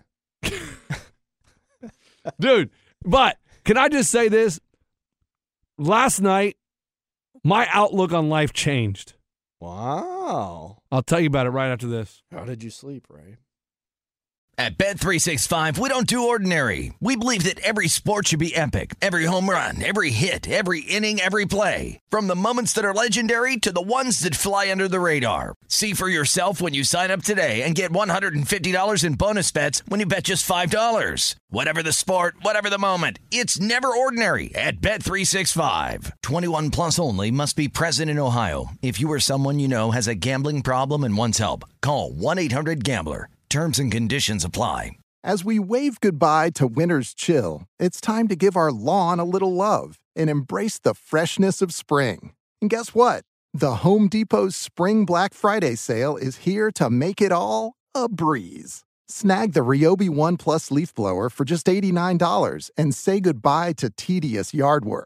Dude, but can I just say this? Last night, my outlook on life changed. Wow. I'll tell you about it right after this. How did you sleep, Ray? At Bet three sixty-five, we don't do ordinary. We believe that every sport should be epic. Every home run, every hit, every inning, every play. From the moments that are legendary to the ones that fly under the radar. See for yourself when you sign up today and get one hundred fifty dollars in bonus bets when you bet just five dollars. Whatever the sport, whatever the moment, it's never ordinary at Bet three sixty-five. twenty-one plus only. Must be present in Ohio. If you or someone you know has a gambling problem and wants help, call one eight hundred gambler. Terms and conditions apply. As we wave goodbye to winter's chill, it's time to give our lawn a little love and embrace the freshness of spring. And guess what? The Home Depot's Spring Black Friday sale is here to make it all a breeze. Snag the Ryobi One Plus leaf blower for just eighty-nine dollars and say goodbye to tedious yard work.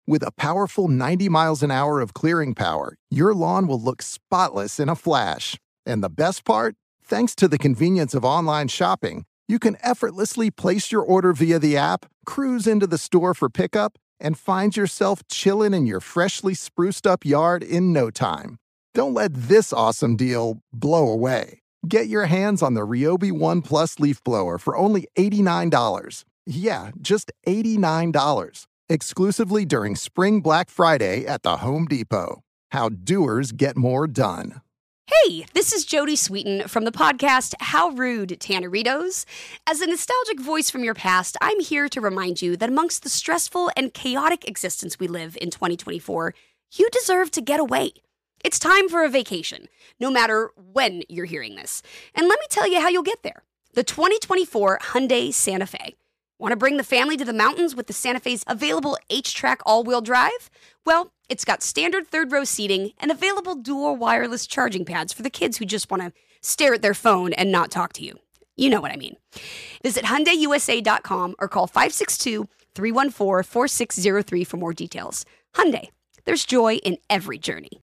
With a powerful ninety miles an hour of clearing power, your lawn will look spotless in a flash. And the best part? Thanks to the convenience of online shopping, you can effortlessly place your order via the app, cruise into the store for pickup, and find yourself chilling in your freshly spruced up yard in no time. Don't let this awesome deal blow away. Get your hands on the Ryobi One Plus leaf blower for only eighty-nine dollars. Yeah, just eighty-nine dollars. Exclusively during Spring Black Friday at the Home Depot. How doers get more done. Hey, this is Jody Sweeten from the podcast How Rude, Tanneritos. As a nostalgic voice from your past, I'm here to remind you that amongst the stressful and chaotic existence we live in twenty twenty-four, you deserve to get away. It's time for a vacation, no matter when you're hearing this. And let me tell you how you'll get there. The twenty twenty-four Hyundai Santa Fe. Want to bring the family to the mountains with the Santa Fe's available H-Track all-wheel drive? Well, it's got standard third-row seating and available dual wireless charging pads for the kids who just want to stare at their phone and not talk to you. You know what I mean. Visit Hyundai U S A dot com or call five six two, three one four, four six zero three for more details. Hyundai, there's joy in every journey.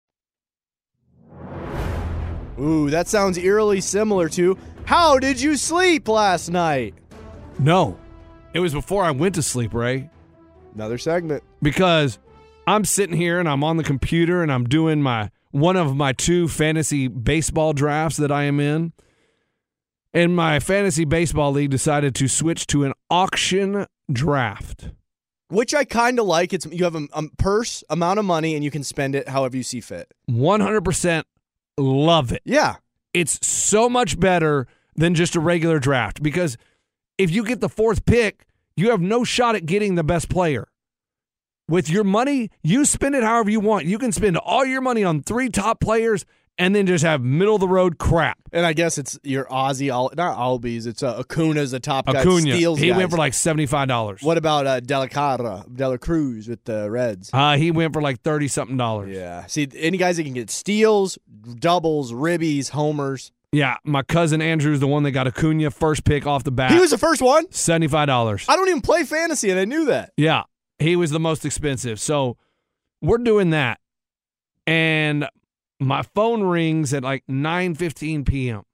Ooh, that sounds eerily similar to How Did You Sleep Last Night? No. It was before I went to sleep, Ray. Another segment. Because I'm sitting here and I'm on the computer and I'm doing my one of my two fantasy baseball drafts that I am in. And my fantasy baseball league decided to switch to an auction draft. Which I kind of like. It's you have a, a purse amount of money and you can spend it however you see fit. one hundred percent love it. Yeah. It's so much better than just a regular draft because if you get the fourth pick, you have no shot at getting the best player. With your money, you spend it however you want. You can spend all your money on three top players and then just have middle-of-the-road crap. And I guess it's your Ozzy, not Albies, it's uh, Acuna's the top guy. Acuna. Steals he guys. went for like seventy-five dollars. What about uh, Dela Cara, Dela Cruz with the Reds? Uh, he went for like thirty-something dollars. Yeah. See, any guys that can get steals, doubles, ribbies, homers. Yeah, my cousin Andrew's the one that got Acuna first pick off the bat. He was the first one? seventy-five dollars. I don't even play fantasy, and I knew that. Yeah, he was the most expensive. So we're doing that. And my phone rings at like nine fifteen p.m.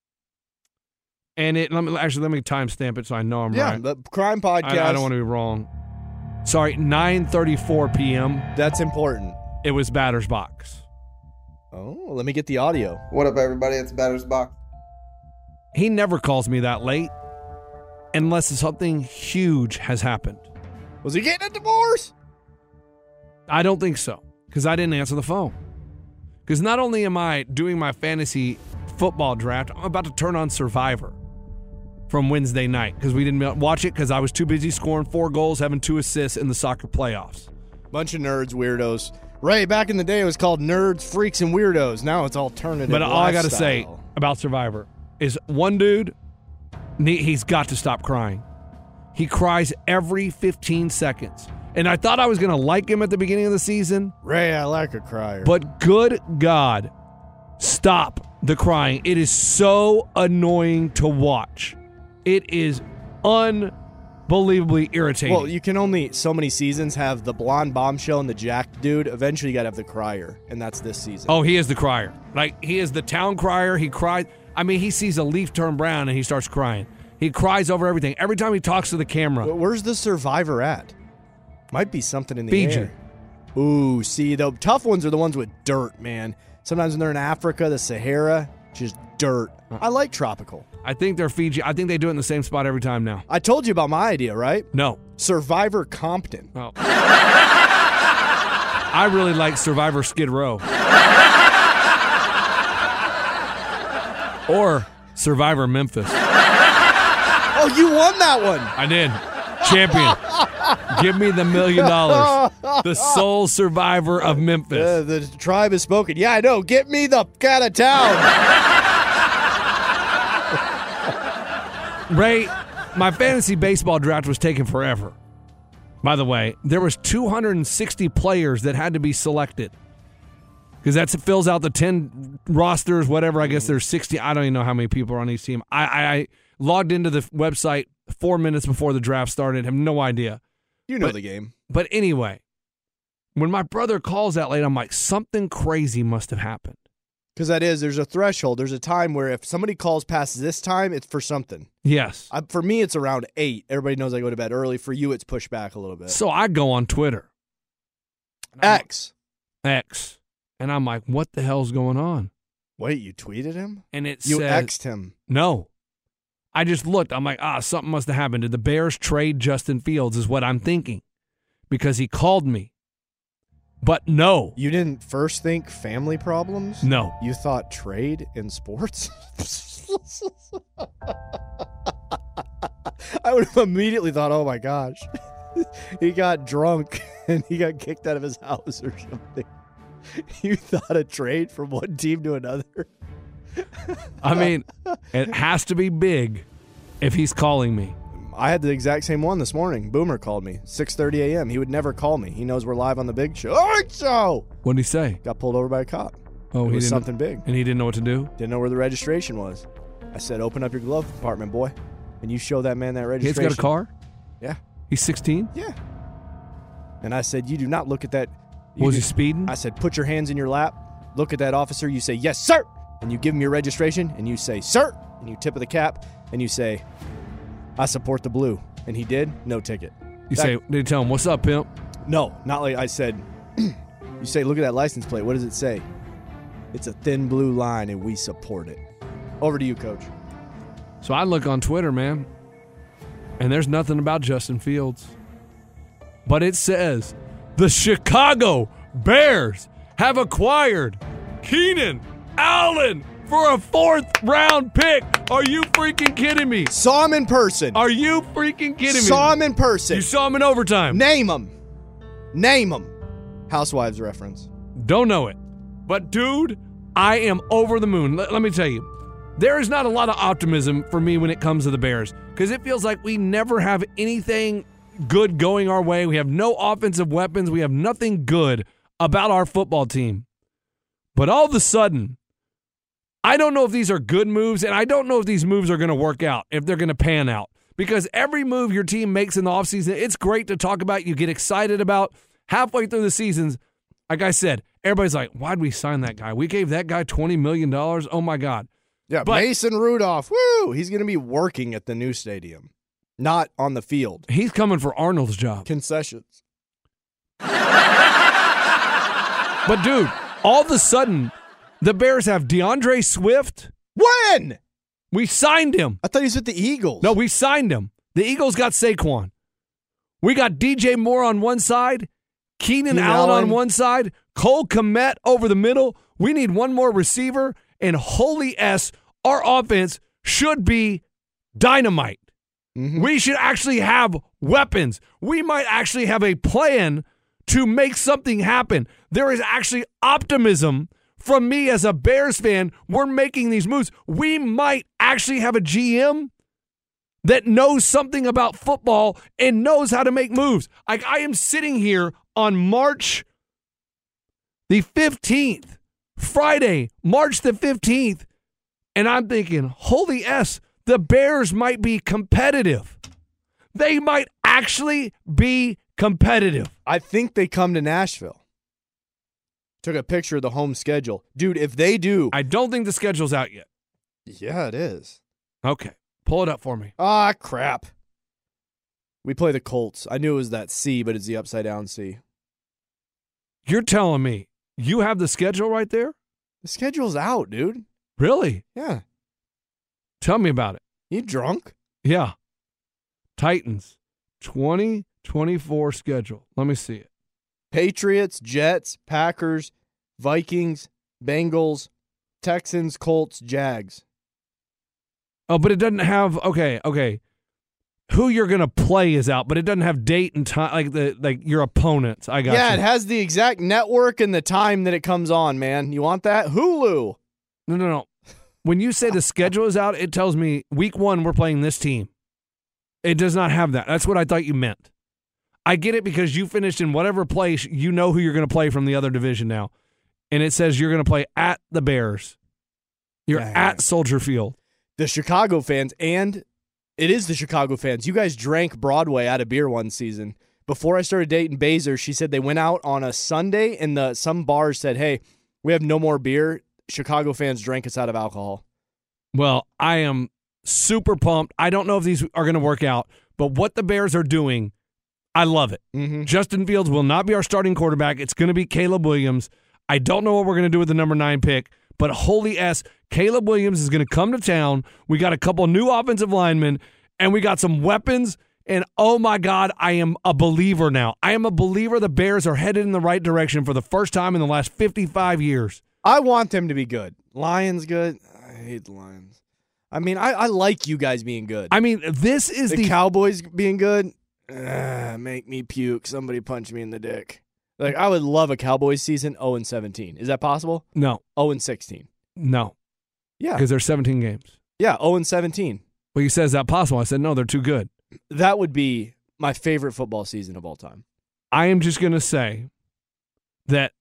And it let me actually let me timestamp it so I know I'm yeah, right. Yeah, the crime podcast. I, I don't want to be wrong. Sorry, nine thirty-four p.m. That's important. It was Batter's Box. Oh, let me get the audio. What up, everybody? It's Batter's Box. He never calls me that late unless something huge has happened. Was he getting a divorce? I don't think so because I didn't answer the phone. Because not only am I doing my fantasy football draft, I'm about to turn on Survivor from Wednesday night because we didn't watch it because I was too busy scoring four goals, having two assists in the soccer playoffs. Bunch of nerds, weirdos. Ray, back in the day, it was called Nerds, Freaks, and Weirdos. Now it's alternative But all lifestyle. I got to say about Survivor is one dude, he's got to stop crying. He cries every fifteen seconds. And I thought I was going to like him at the beginning of the season. Ray, I like a crier. But good God, stop the crying. It is so annoying to watch. It is unbelievably irritating. Well, you can only, so many seasons, have the blonde bombshell and the jacked dude. Eventually, you got to have the crier, and that's this season. Oh, he is the crier. Like, he is the town crier. He cries. I mean, he sees a leaf turn brown, and he starts crying. He cries over everything. Every time he talks to the camera. Where's the Survivor at? Might be something in the Fiji. air. Ooh, see, the tough ones are the ones with dirt, man. Sometimes when they're in Africa, the Sahara, just dirt. I like tropical. I think they're Fiji. I think they do it in the same spot every time now. I told you about my idea, right? No. Survivor Compton. Oh. I really like Survivor Skid Row. Or Survivor Memphis. Oh, you won that one. I did. Champion. Give me the million dollars. The sole survivor of Memphis. Uh, the tribe has spoken. Yeah, I know. Get me the cat of town. Ray, my fantasy baseball draft was taking forever. By the way, there was two hundred sixty players that had to be selected. Because that fills out the ten rosters, whatever. I guess there's sixty. I don't even know how many people are on each team. I, I, I logged into the website four minutes before the draft started. Have no idea. You know but, the game. But anyway, When my brother calls that late, I'm like, something crazy must have happened. Because that is, there's a threshold. There's a time where if somebody calls past this time, it's for something. Yes. I, for me, it's around eight. Everybody knows I go to bed early. For you, it's pushed back a little bit. So I go on Twitter. X. X. And I'm like, what the hell's going on? Wait, you tweeted him? And it You said, X'd him. No. I just looked. I'm like, ah, something must have happened. Did the Bears trade Justin Fields is what I'm thinking. Because he called me. But no. You didn't first think family problems? No. You thought trade in sports? I would have immediately thought, oh my gosh. He got drunk and he got kicked out of his house or something. You thought a trade from one team to another? I mean, it has to be big if he's calling me. I had the exact same one this morning. Boomer called me, six thirty a.m. He would never call me. He knows we're live on the big show. All right, so. What did he say? Got pulled over by a cop. Oh, it he was didn't, something big. And he didn't know what to do? Didn't know where the registration was. I said, open up your glove compartment, boy. And you show that man that registration. He's got a car? Yeah. He's sixteen? Yeah. And I said, you do not look at that. You Was do, he speeding? I said, put your hands in your lap. Look at that officer. You say, yes, sir. And you give him your registration. And you say, sir. And you tip of the cap. And you say, I support the blue. And he did. No ticket. You that, say, did you tell him, what's up, pimp? No, not like I said. You say, look at that license plate. What does it say? It's a thin blue line, and we support it. Over to you, Coach. So I look on Twitter, man, and there's nothing about Justin Fields. But it says, the Chicago Bears have acquired Keenan Allen for a fourth-round pick. Are you freaking kidding me? Saw him in person. Are you freaking kidding me? Saw him in person. You saw him in overtime. Name him. Name him. Housewives reference. Don't know it. But, dude, I am over the moon. Let, let me tell you, there is not a lot of optimism for me when it comes to the Bears because it feels like we never have anything good going our way. We have no offensive weapons. We have nothing good about our football team. But all of a sudden, I don't know if these are good moves, and I don't know if these moves are going to work out, if they're going to pan out. Because every move your team makes in the offseason, it's great to talk about, you get excited about. Halfway through the seasons, like I said, everybody's like, why'd we sign that guy? We gave that guy twenty million dollars? Oh, my God. Yeah, but Mason Rudolph, woo! He's going to be working at the new stadium, not on the field. He's coming for Arnold's job. Concessions. But, dude, all of a sudden, the Bears have DeAndre Swift. When? We signed him. I thought he was with the Eagles. No, we signed him. The Eagles got Saquon. We got D J Moore on one side, Keenan Allen, Allen on one side, Cole Kmet over the middle. We need one more receiver, and holy S, our offense should be dynamite. Mm-hmm. We should actually have weapons. We might actually have a plan to make something happen. There is actually optimism from me as a Bears fan. We're making these moves. We might actually have a G M that knows something about football and knows how to make moves. Like, I am sitting here on March the fifteenth, Friday, March the fifteenth, and I'm thinking, holy S, the Bears might be competitive. They might actually be competitive. I think they come to Nashville. Took a picture of the home schedule. Dude, if they do. I don't think the schedule's out yet. Yeah, it is. Okay. Pull it up for me. Ah, crap. We play the Colts. I knew it was that C, but it's the upside down C. You're telling me you have the schedule right there? The schedule's out, dude. Really? Yeah. Tell me about it. You drunk? Yeah. Titans, twenty twenty-four schedule. Let me see it. Patriots, Jets, Packers, Vikings, Bengals, Texans, Colts, Jags. Oh, but it doesn't have, okay, okay. Who you're going to play is out, but it doesn't have date and time, like the like your opponents. I got Yeah, you. it has the exact network and the time that it comes on, man. You want that? Hulu. No, no, no. When you say the schedule is out, it tells me week one we're playing this team. It does not have that. That's what I thought you meant. I get it because you finished in whatever place, you know who you're going to play from the other division now. And it says you're going to play at the Bears. You're Dang. at Soldier Field. The Chicago fans, and it is the Chicago fans. You guys drank Broadway out of beer one season, before I started dating Baser, she said they went out on a Sunday and the some bars said, hey, we have no more beer. Chicago fans drank us out of alcohol. Well, I am super pumped. I don't know if these are going to work out, but what the Bears are doing, I love it. Mm-hmm. Justin Fields will not be our starting quarterback. It's going to be Caleb Williams. I don't know what we're going to do with the number nine pick, but holy S, Caleb Williams is going to come to town. We got a couple new offensive linemen, and we got some weapons, and oh my God, I am a believer now. I am a believer the Bears are headed in the right direction for the first time in the last fifty-five years. I want them to be good. Lions good. I hate the Lions. I mean, I, I like you guys being good. I mean, this is the, the Cowboys being good. Ugh, make me puke. Somebody punch me in the dick. Like, I would love a Cowboys season oh and seventeen. Is that possible? No. oh and sixteen. No. Yeah. Because there's seventeen games. Yeah, oh and seventeen. Well, you said, is that possible? I said, no, they're too good. That would be my favorite football season of all time. I am just going to say that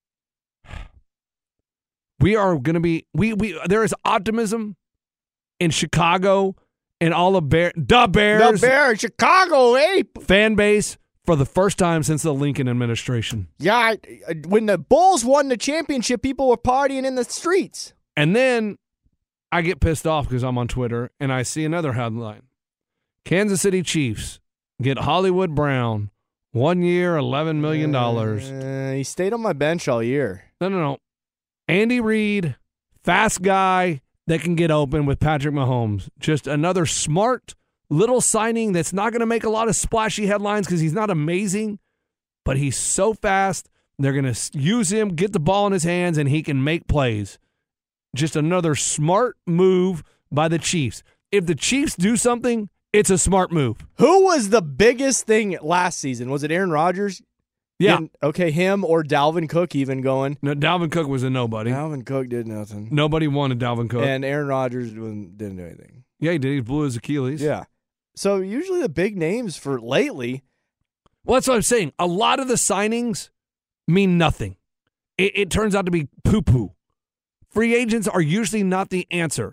we are going to be we we there is optimism in Chicago and all of Bear the Bears the Bears Chicago eh fan base for the first time since the Lincoln administration. Yeah, when the Bulls won the championship, people were partying in the streets. And then I get pissed off because I'm on Twitter and I see another headline: Kansas City Chiefs get Hollywood Brown one year, eleven million dollars. Uh, he stayed on my bench all year. No, no, no. Andy Reid, fast guy that can get open with Patrick Mahomes. Just another smart little signing that's not going to make a lot of splashy headlines because he's not amazing, but he's so fast. They're going to use him, get the ball in his hands, and he can make plays. Just another smart move by the Chiefs. If the Chiefs do something, it's a smart move. Who was the biggest thing last season? Was it Aaron Rodgers? Yeah. Getting, okay, him or Dalvin Cook even going. No, Dalvin Cook was a nobody. Dalvin Cook did nothing. Nobody wanted Dalvin Cook. And Aaron Rodgers didn't do anything. Yeah, he did. He blew his Achilles. Yeah. So usually the big names for lately. Well, that's what I'm saying. A lot of the signings mean nothing. It, it turns out to be poo-poo. Free agents are usually not the answer.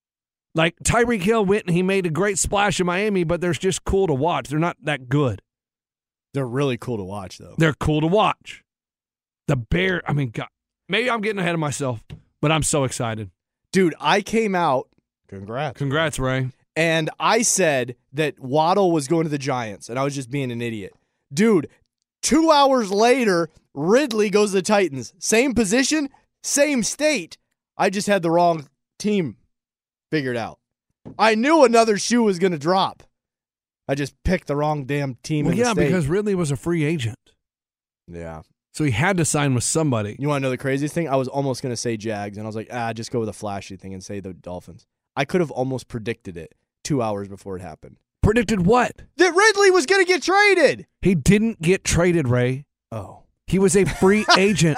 Like Tyreek Hill went and he made a great splash in Miami, but they're just cool to watch. They're not that good. They're really cool to watch, though. They're cool to watch. The Bear, I mean, God, maybe I'm getting ahead of myself, but I'm so excited. Dude, I came out. Congrats. Congrats, Ray. And I said that Waddle was going to the Giants, and I was just being an idiot. Dude, two hours later, Ridley goes to the Titans. Same position, same state. I just had the wrong team figured out. I knew another shoe was going to drop. I just picked the wrong damn team Well, in the yeah, state. because Ridley was a free agent. Yeah. So he had to sign with somebody. You want to know the craziest thing? I was almost going to say Jags, and I was like, ah, just go with a flashy thing and say the Dolphins. I could have almost predicted it two hours before it happened. Predicted what? That Ridley was going to get traded. He didn't get traded, Ray. Oh. He was a free agent.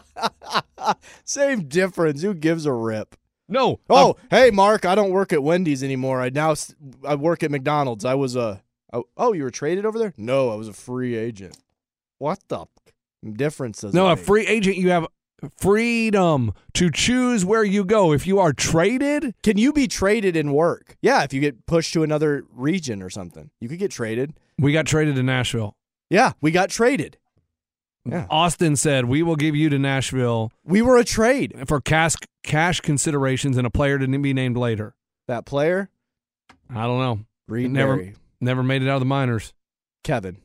Same difference. Who gives a rip? No. Oh, uh, hey, Mark, I don't work at Wendy's anymore. I now I work at McDonald's. I was a oh, oh, you were traded over there? No, I was a free agent. What the difference does No, it a make? free agent, you have freedom to choose where you go. If you are traded, can you be traded in work? Yeah, if you get pushed to another region or something, you could get traded. We got traded to Nashville. Yeah, we got traded. Yeah. Austin said, we will give you to Nashville. We were a trade. For cash, cash considerations and a player to be named later. That player? I don't know. Reed never, Berry. never made it out of the minors. Kevin.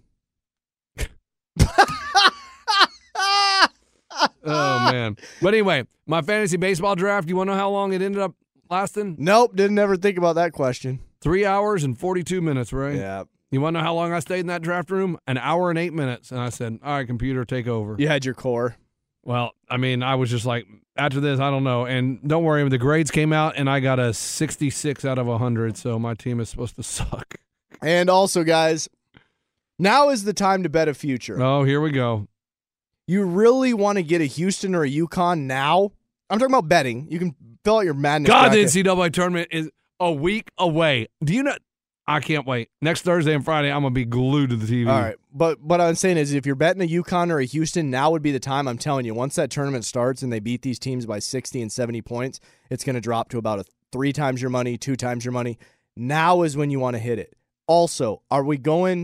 Oh, man. But anyway, my fantasy baseball draft, you want to know how long it ended up lasting? Nope, didn't ever think about that question. Three hours and forty-two minutes, right? Yeah. You want to know how long I stayed in that draft room? An hour and eight minutes. And I said, all right, computer, take over. You had your core. Well, I mean, I was just like, after this, I don't know. And don't worry, the grades came out, and I got a sixty-six out of one hundred, so my team is supposed to suck. And also, guys, now is the time to bet a future. Oh, here we go. You really want to get a Houston or a UConn now? I'm talking about betting. You can fill out your madness God, bracket. the N C double A tournament is a week away. Do you know? I can't wait. Next Thursday and Friday, I'm going to be glued to the T V. All right. But what I'm saying is if you're betting a UConn or a Houston, now would be the time. I'm telling you, once that tournament starts and they beat these teams by sixty and seventy points, it's going to drop to about a three times your money, two times your money. Now is when you want to hit it. Also, are we going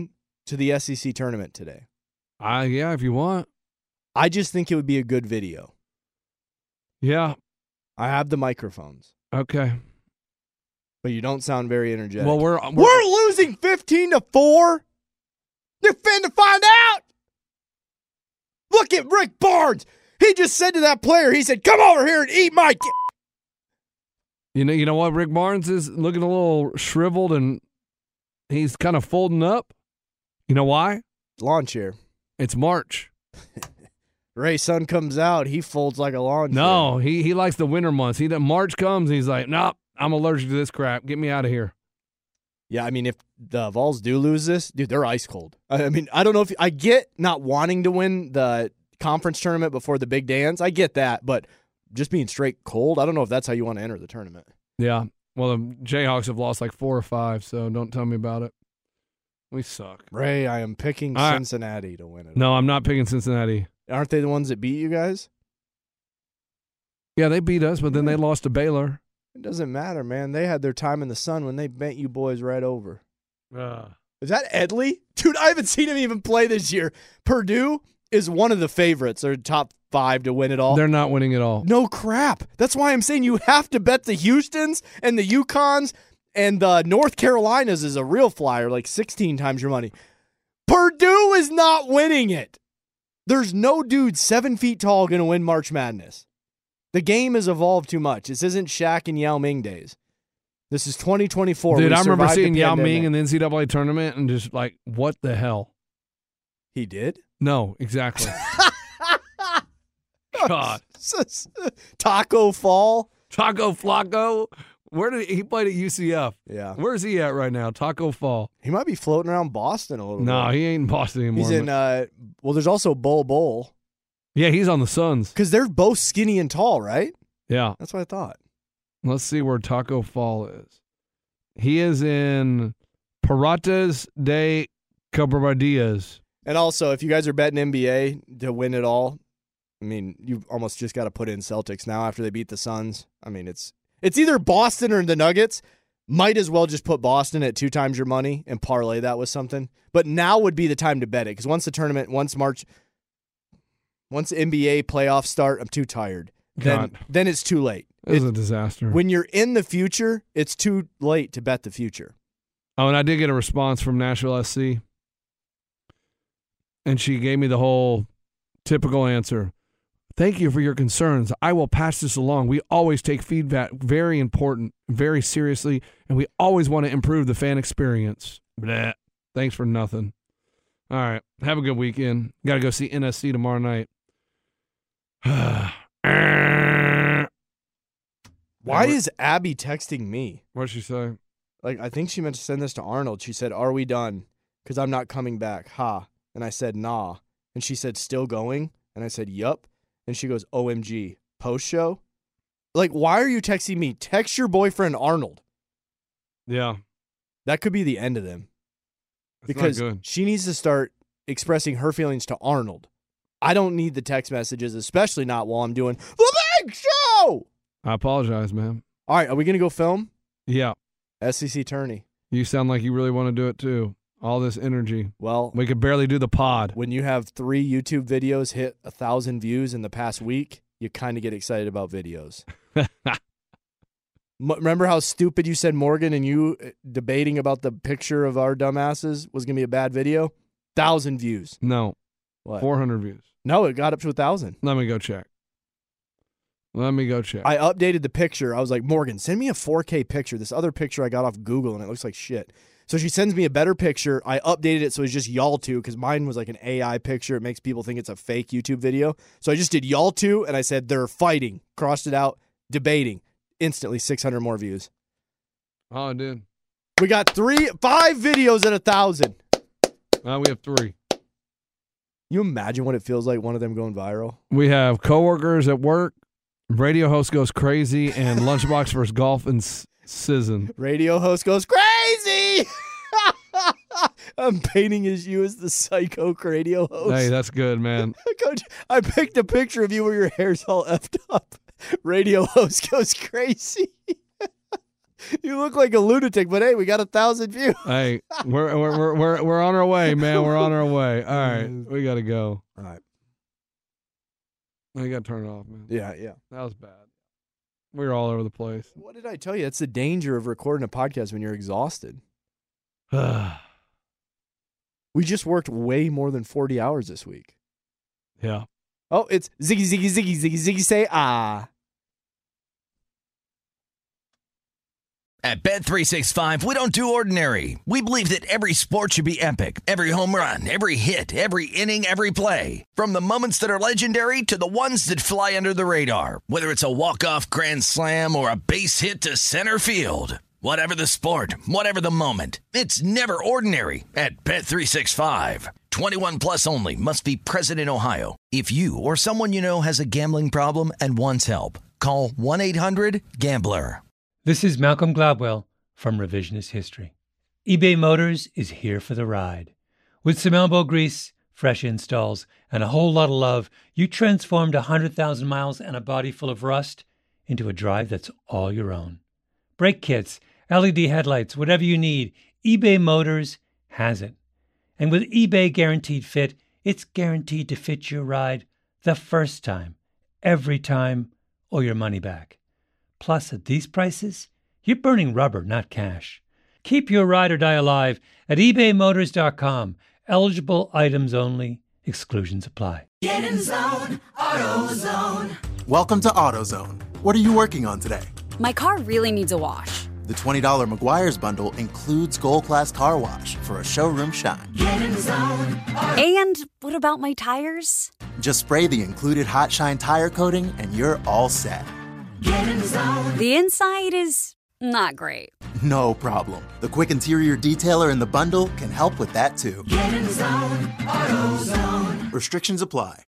to the S E C tournament today. Uh, yeah, if you want. I just think it would be a good video. Yeah. I have the microphones. Okay. But you don't sound very energetic. Well, we're We're, we're, losing fifteen to four. You're finna find out. Look at Rick Barnes. He just said to that player, he said, come over here and eat my ki-. You know, you know what? Rick Barnes is looking a little shriveled and he's kind of folding up. You know why? Lawn chair. It's March. Ray Sun comes out, he folds like a lawn chair. No, he he likes the winter months. He March comes, and he's like, nope, I'm allergic to this crap. Get me out of here. Yeah, I mean, if the Vols do lose this, dude, they're ice cold. I mean, I don't know if I get not wanting to win the conference tournament before the big dance. I get that, but just being straight cold, I don't know if that's how you want to enter the tournament. Yeah. Well, the Jayhawks have lost like four or five, so don't tell me about it. We suck. Ray, I am picking All right. Cincinnati to win it. No, I'm not picking Cincinnati. Aren't they the ones that beat you guys? Yeah, they beat us, but then they lost to Baylor. It doesn't matter, man. They had their time in the sun when they bent you boys right over. Uh. Is that Edley? Dude, I haven't seen him even play this year. Purdue is one of the favorites. They're top five to win it all. They're not winning it all. No crap. That's why I'm saying you have to bet the Houstons and the UConns and the North Carolinas is a real flyer, like sixteen times your money. Purdue is not winning it. There's no dude seven feet tall going to win March Madness. The game has evolved too much. This isn't Shaq and Yao Ming days. This is twenty twenty-four. Dude, We I remember survived the seeing Yao pandemic. Ming in the N C double A tournament and just like, what the hell? He did? No, exactly. God. Taco Fall. Taco Flacco. Where did he, he played at U C F? Yeah. Where's he at right now? Taco Fall. He might be floating around Boston a little No, bit. he ain't in Boston anymore. He's in, but- uh, well, there's also Bol Bol. yeah, he's on the Suns. Because they're both skinny and tall, right? Yeah. That's what I thought. Let's see where Taco Fall is. He is in Piratas de Cabradillas. And also, if you guys are betting N B A to win it all, I mean, you've almost just got to put in Celtics now after they beat the Suns. I mean, it's it's either Boston or the Nuggets. Might as well just put Boston at two times your money and parlay that with something. But now would be the time to bet it because once the tournament, once March, once N B A playoffs start, I'm too tired. Then, God. then it's too late. This is It- a disaster. when you're in the future, it's too late to bet the future. Oh, and I did get a response from Nashville S C. And she gave me the whole typical answer. Thank you for your concerns. I will pass this along. We always take feedback very important, very seriously, and we always want to improve the fan experience. Blah. Thanks for nothing. All right. Have a good weekend. Got to go see N S C tomorrow night. Why is Abby texting me? What'd she say? Like, I think she meant to send this to Arnold. She said, are we done? Because I'm not coming back. Ha. And I said, nah. And she said, still going? And I said, yup. And she goes, O M G. Post show? Like, why are you texting me? Text your boyfriend, Arnold. Yeah. That could be the end of them. That's Because not good. she needs to start expressing her feelings to Arnold. I don't need the text messages, especially not while I'm doing the big show. I apologize, man. All right, are we going to go film? Yeah. S E C tourney. You sound like you really want to do it too. All this energy. Well, We could barely do the pod. when you have three YouTube videos hit a thousand views in the past week, you kind of get excited about videos. M- remember how stupid you said Morgan and you uh, debating about the picture of our dumbasses was going to be a bad video? Thousand views. No. What? four hundred views. No, it got up to a thousand. Let me go check. Let me go check. I updated the picture. I was like, Morgan, send me a four K picture. This other picture I got off Google, and it looks like shit. So she sends me a better picture. I updated it so it's just y'all two because mine was like an A I picture. It makes people think it's a fake YouTube video. So I just did y'all two, and I said they're fighting. Crossed it out, debating. Instantly six hundred more views. oh, I did. We got three, five videos at a thousand. Uh, we have three. You imagine what it feels like, one of them going viral? We have coworkers at work, radio host goes crazy, and Lunchbox versus Golf and S- Sizzin. Radio host goes crazy. I'm painting as you as the psycho radio host. Hey, that's good, man. Coach, I picked a picture of you where your hair's all effed up. Radio host goes crazy. You look like a lunatic, but hey, we got a thousand views. Hey, we're, we're we're we're we're on our way, man. We're on our way. All right, we gotta go. All right. We gotta turn it off, man. Yeah, yeah. That was bad. We were all over the place. What did I tell you? It's the danger of recording a podcast when you're exhausted. We just worked way more than forty hours this week. Yeah. Oh, it's ziggy, ziggy, ziggy, ziggy, ziggy, say ah. At Bet three sixty-five, we don't do ordinary. We believe that every sport should be epic. Every home run, every hit, every inning, every play. From the moments that are legendary to the ones that fly under the radar. Whether it's a walk-off grand slam or a base hit to center field. Whatever the sport, whatever the moment. It's never ordinary at Bet three sixty-five. twenty-one plus only. Must be present in Ohio. If you or someone you know has a gambling problem and wants help, call one eight hundred gambler. This is Malcolm Gladwell from Revisionist History. eBay Motors is here for the ride. With some elbow grease, fresh installs, and a whole lot of love, you transformed one hundred thousand miles and a body full of rust into a drive that's all your own. Brake kits, L E D headlights, whatever you need, eBay Motors has it. And with eBay Guaranteed Fit, it's guaranteed to fit your ride the first time, every time, or your money back. Plus, at these prices, you're burning rubber, not cash. Keep your ride or die alive at ebay motors dot com. Eligible items only. Exclusions apply. Get in zone, AutoZone. Welcome to AutoZone. What are you working on today? My car really needs a wash. The twenty dollars Meguiar's bundle includes Gold Class Car Wash for a showroom shine. Get in zone. And what about my tires? Just spray the included Hot Shine tire coating and you're all set. Get in zone. The inside is not great. No problem. The quick interior detailer in the bundle can help with that too. Get in zone, AutoZone. Restrictions apply.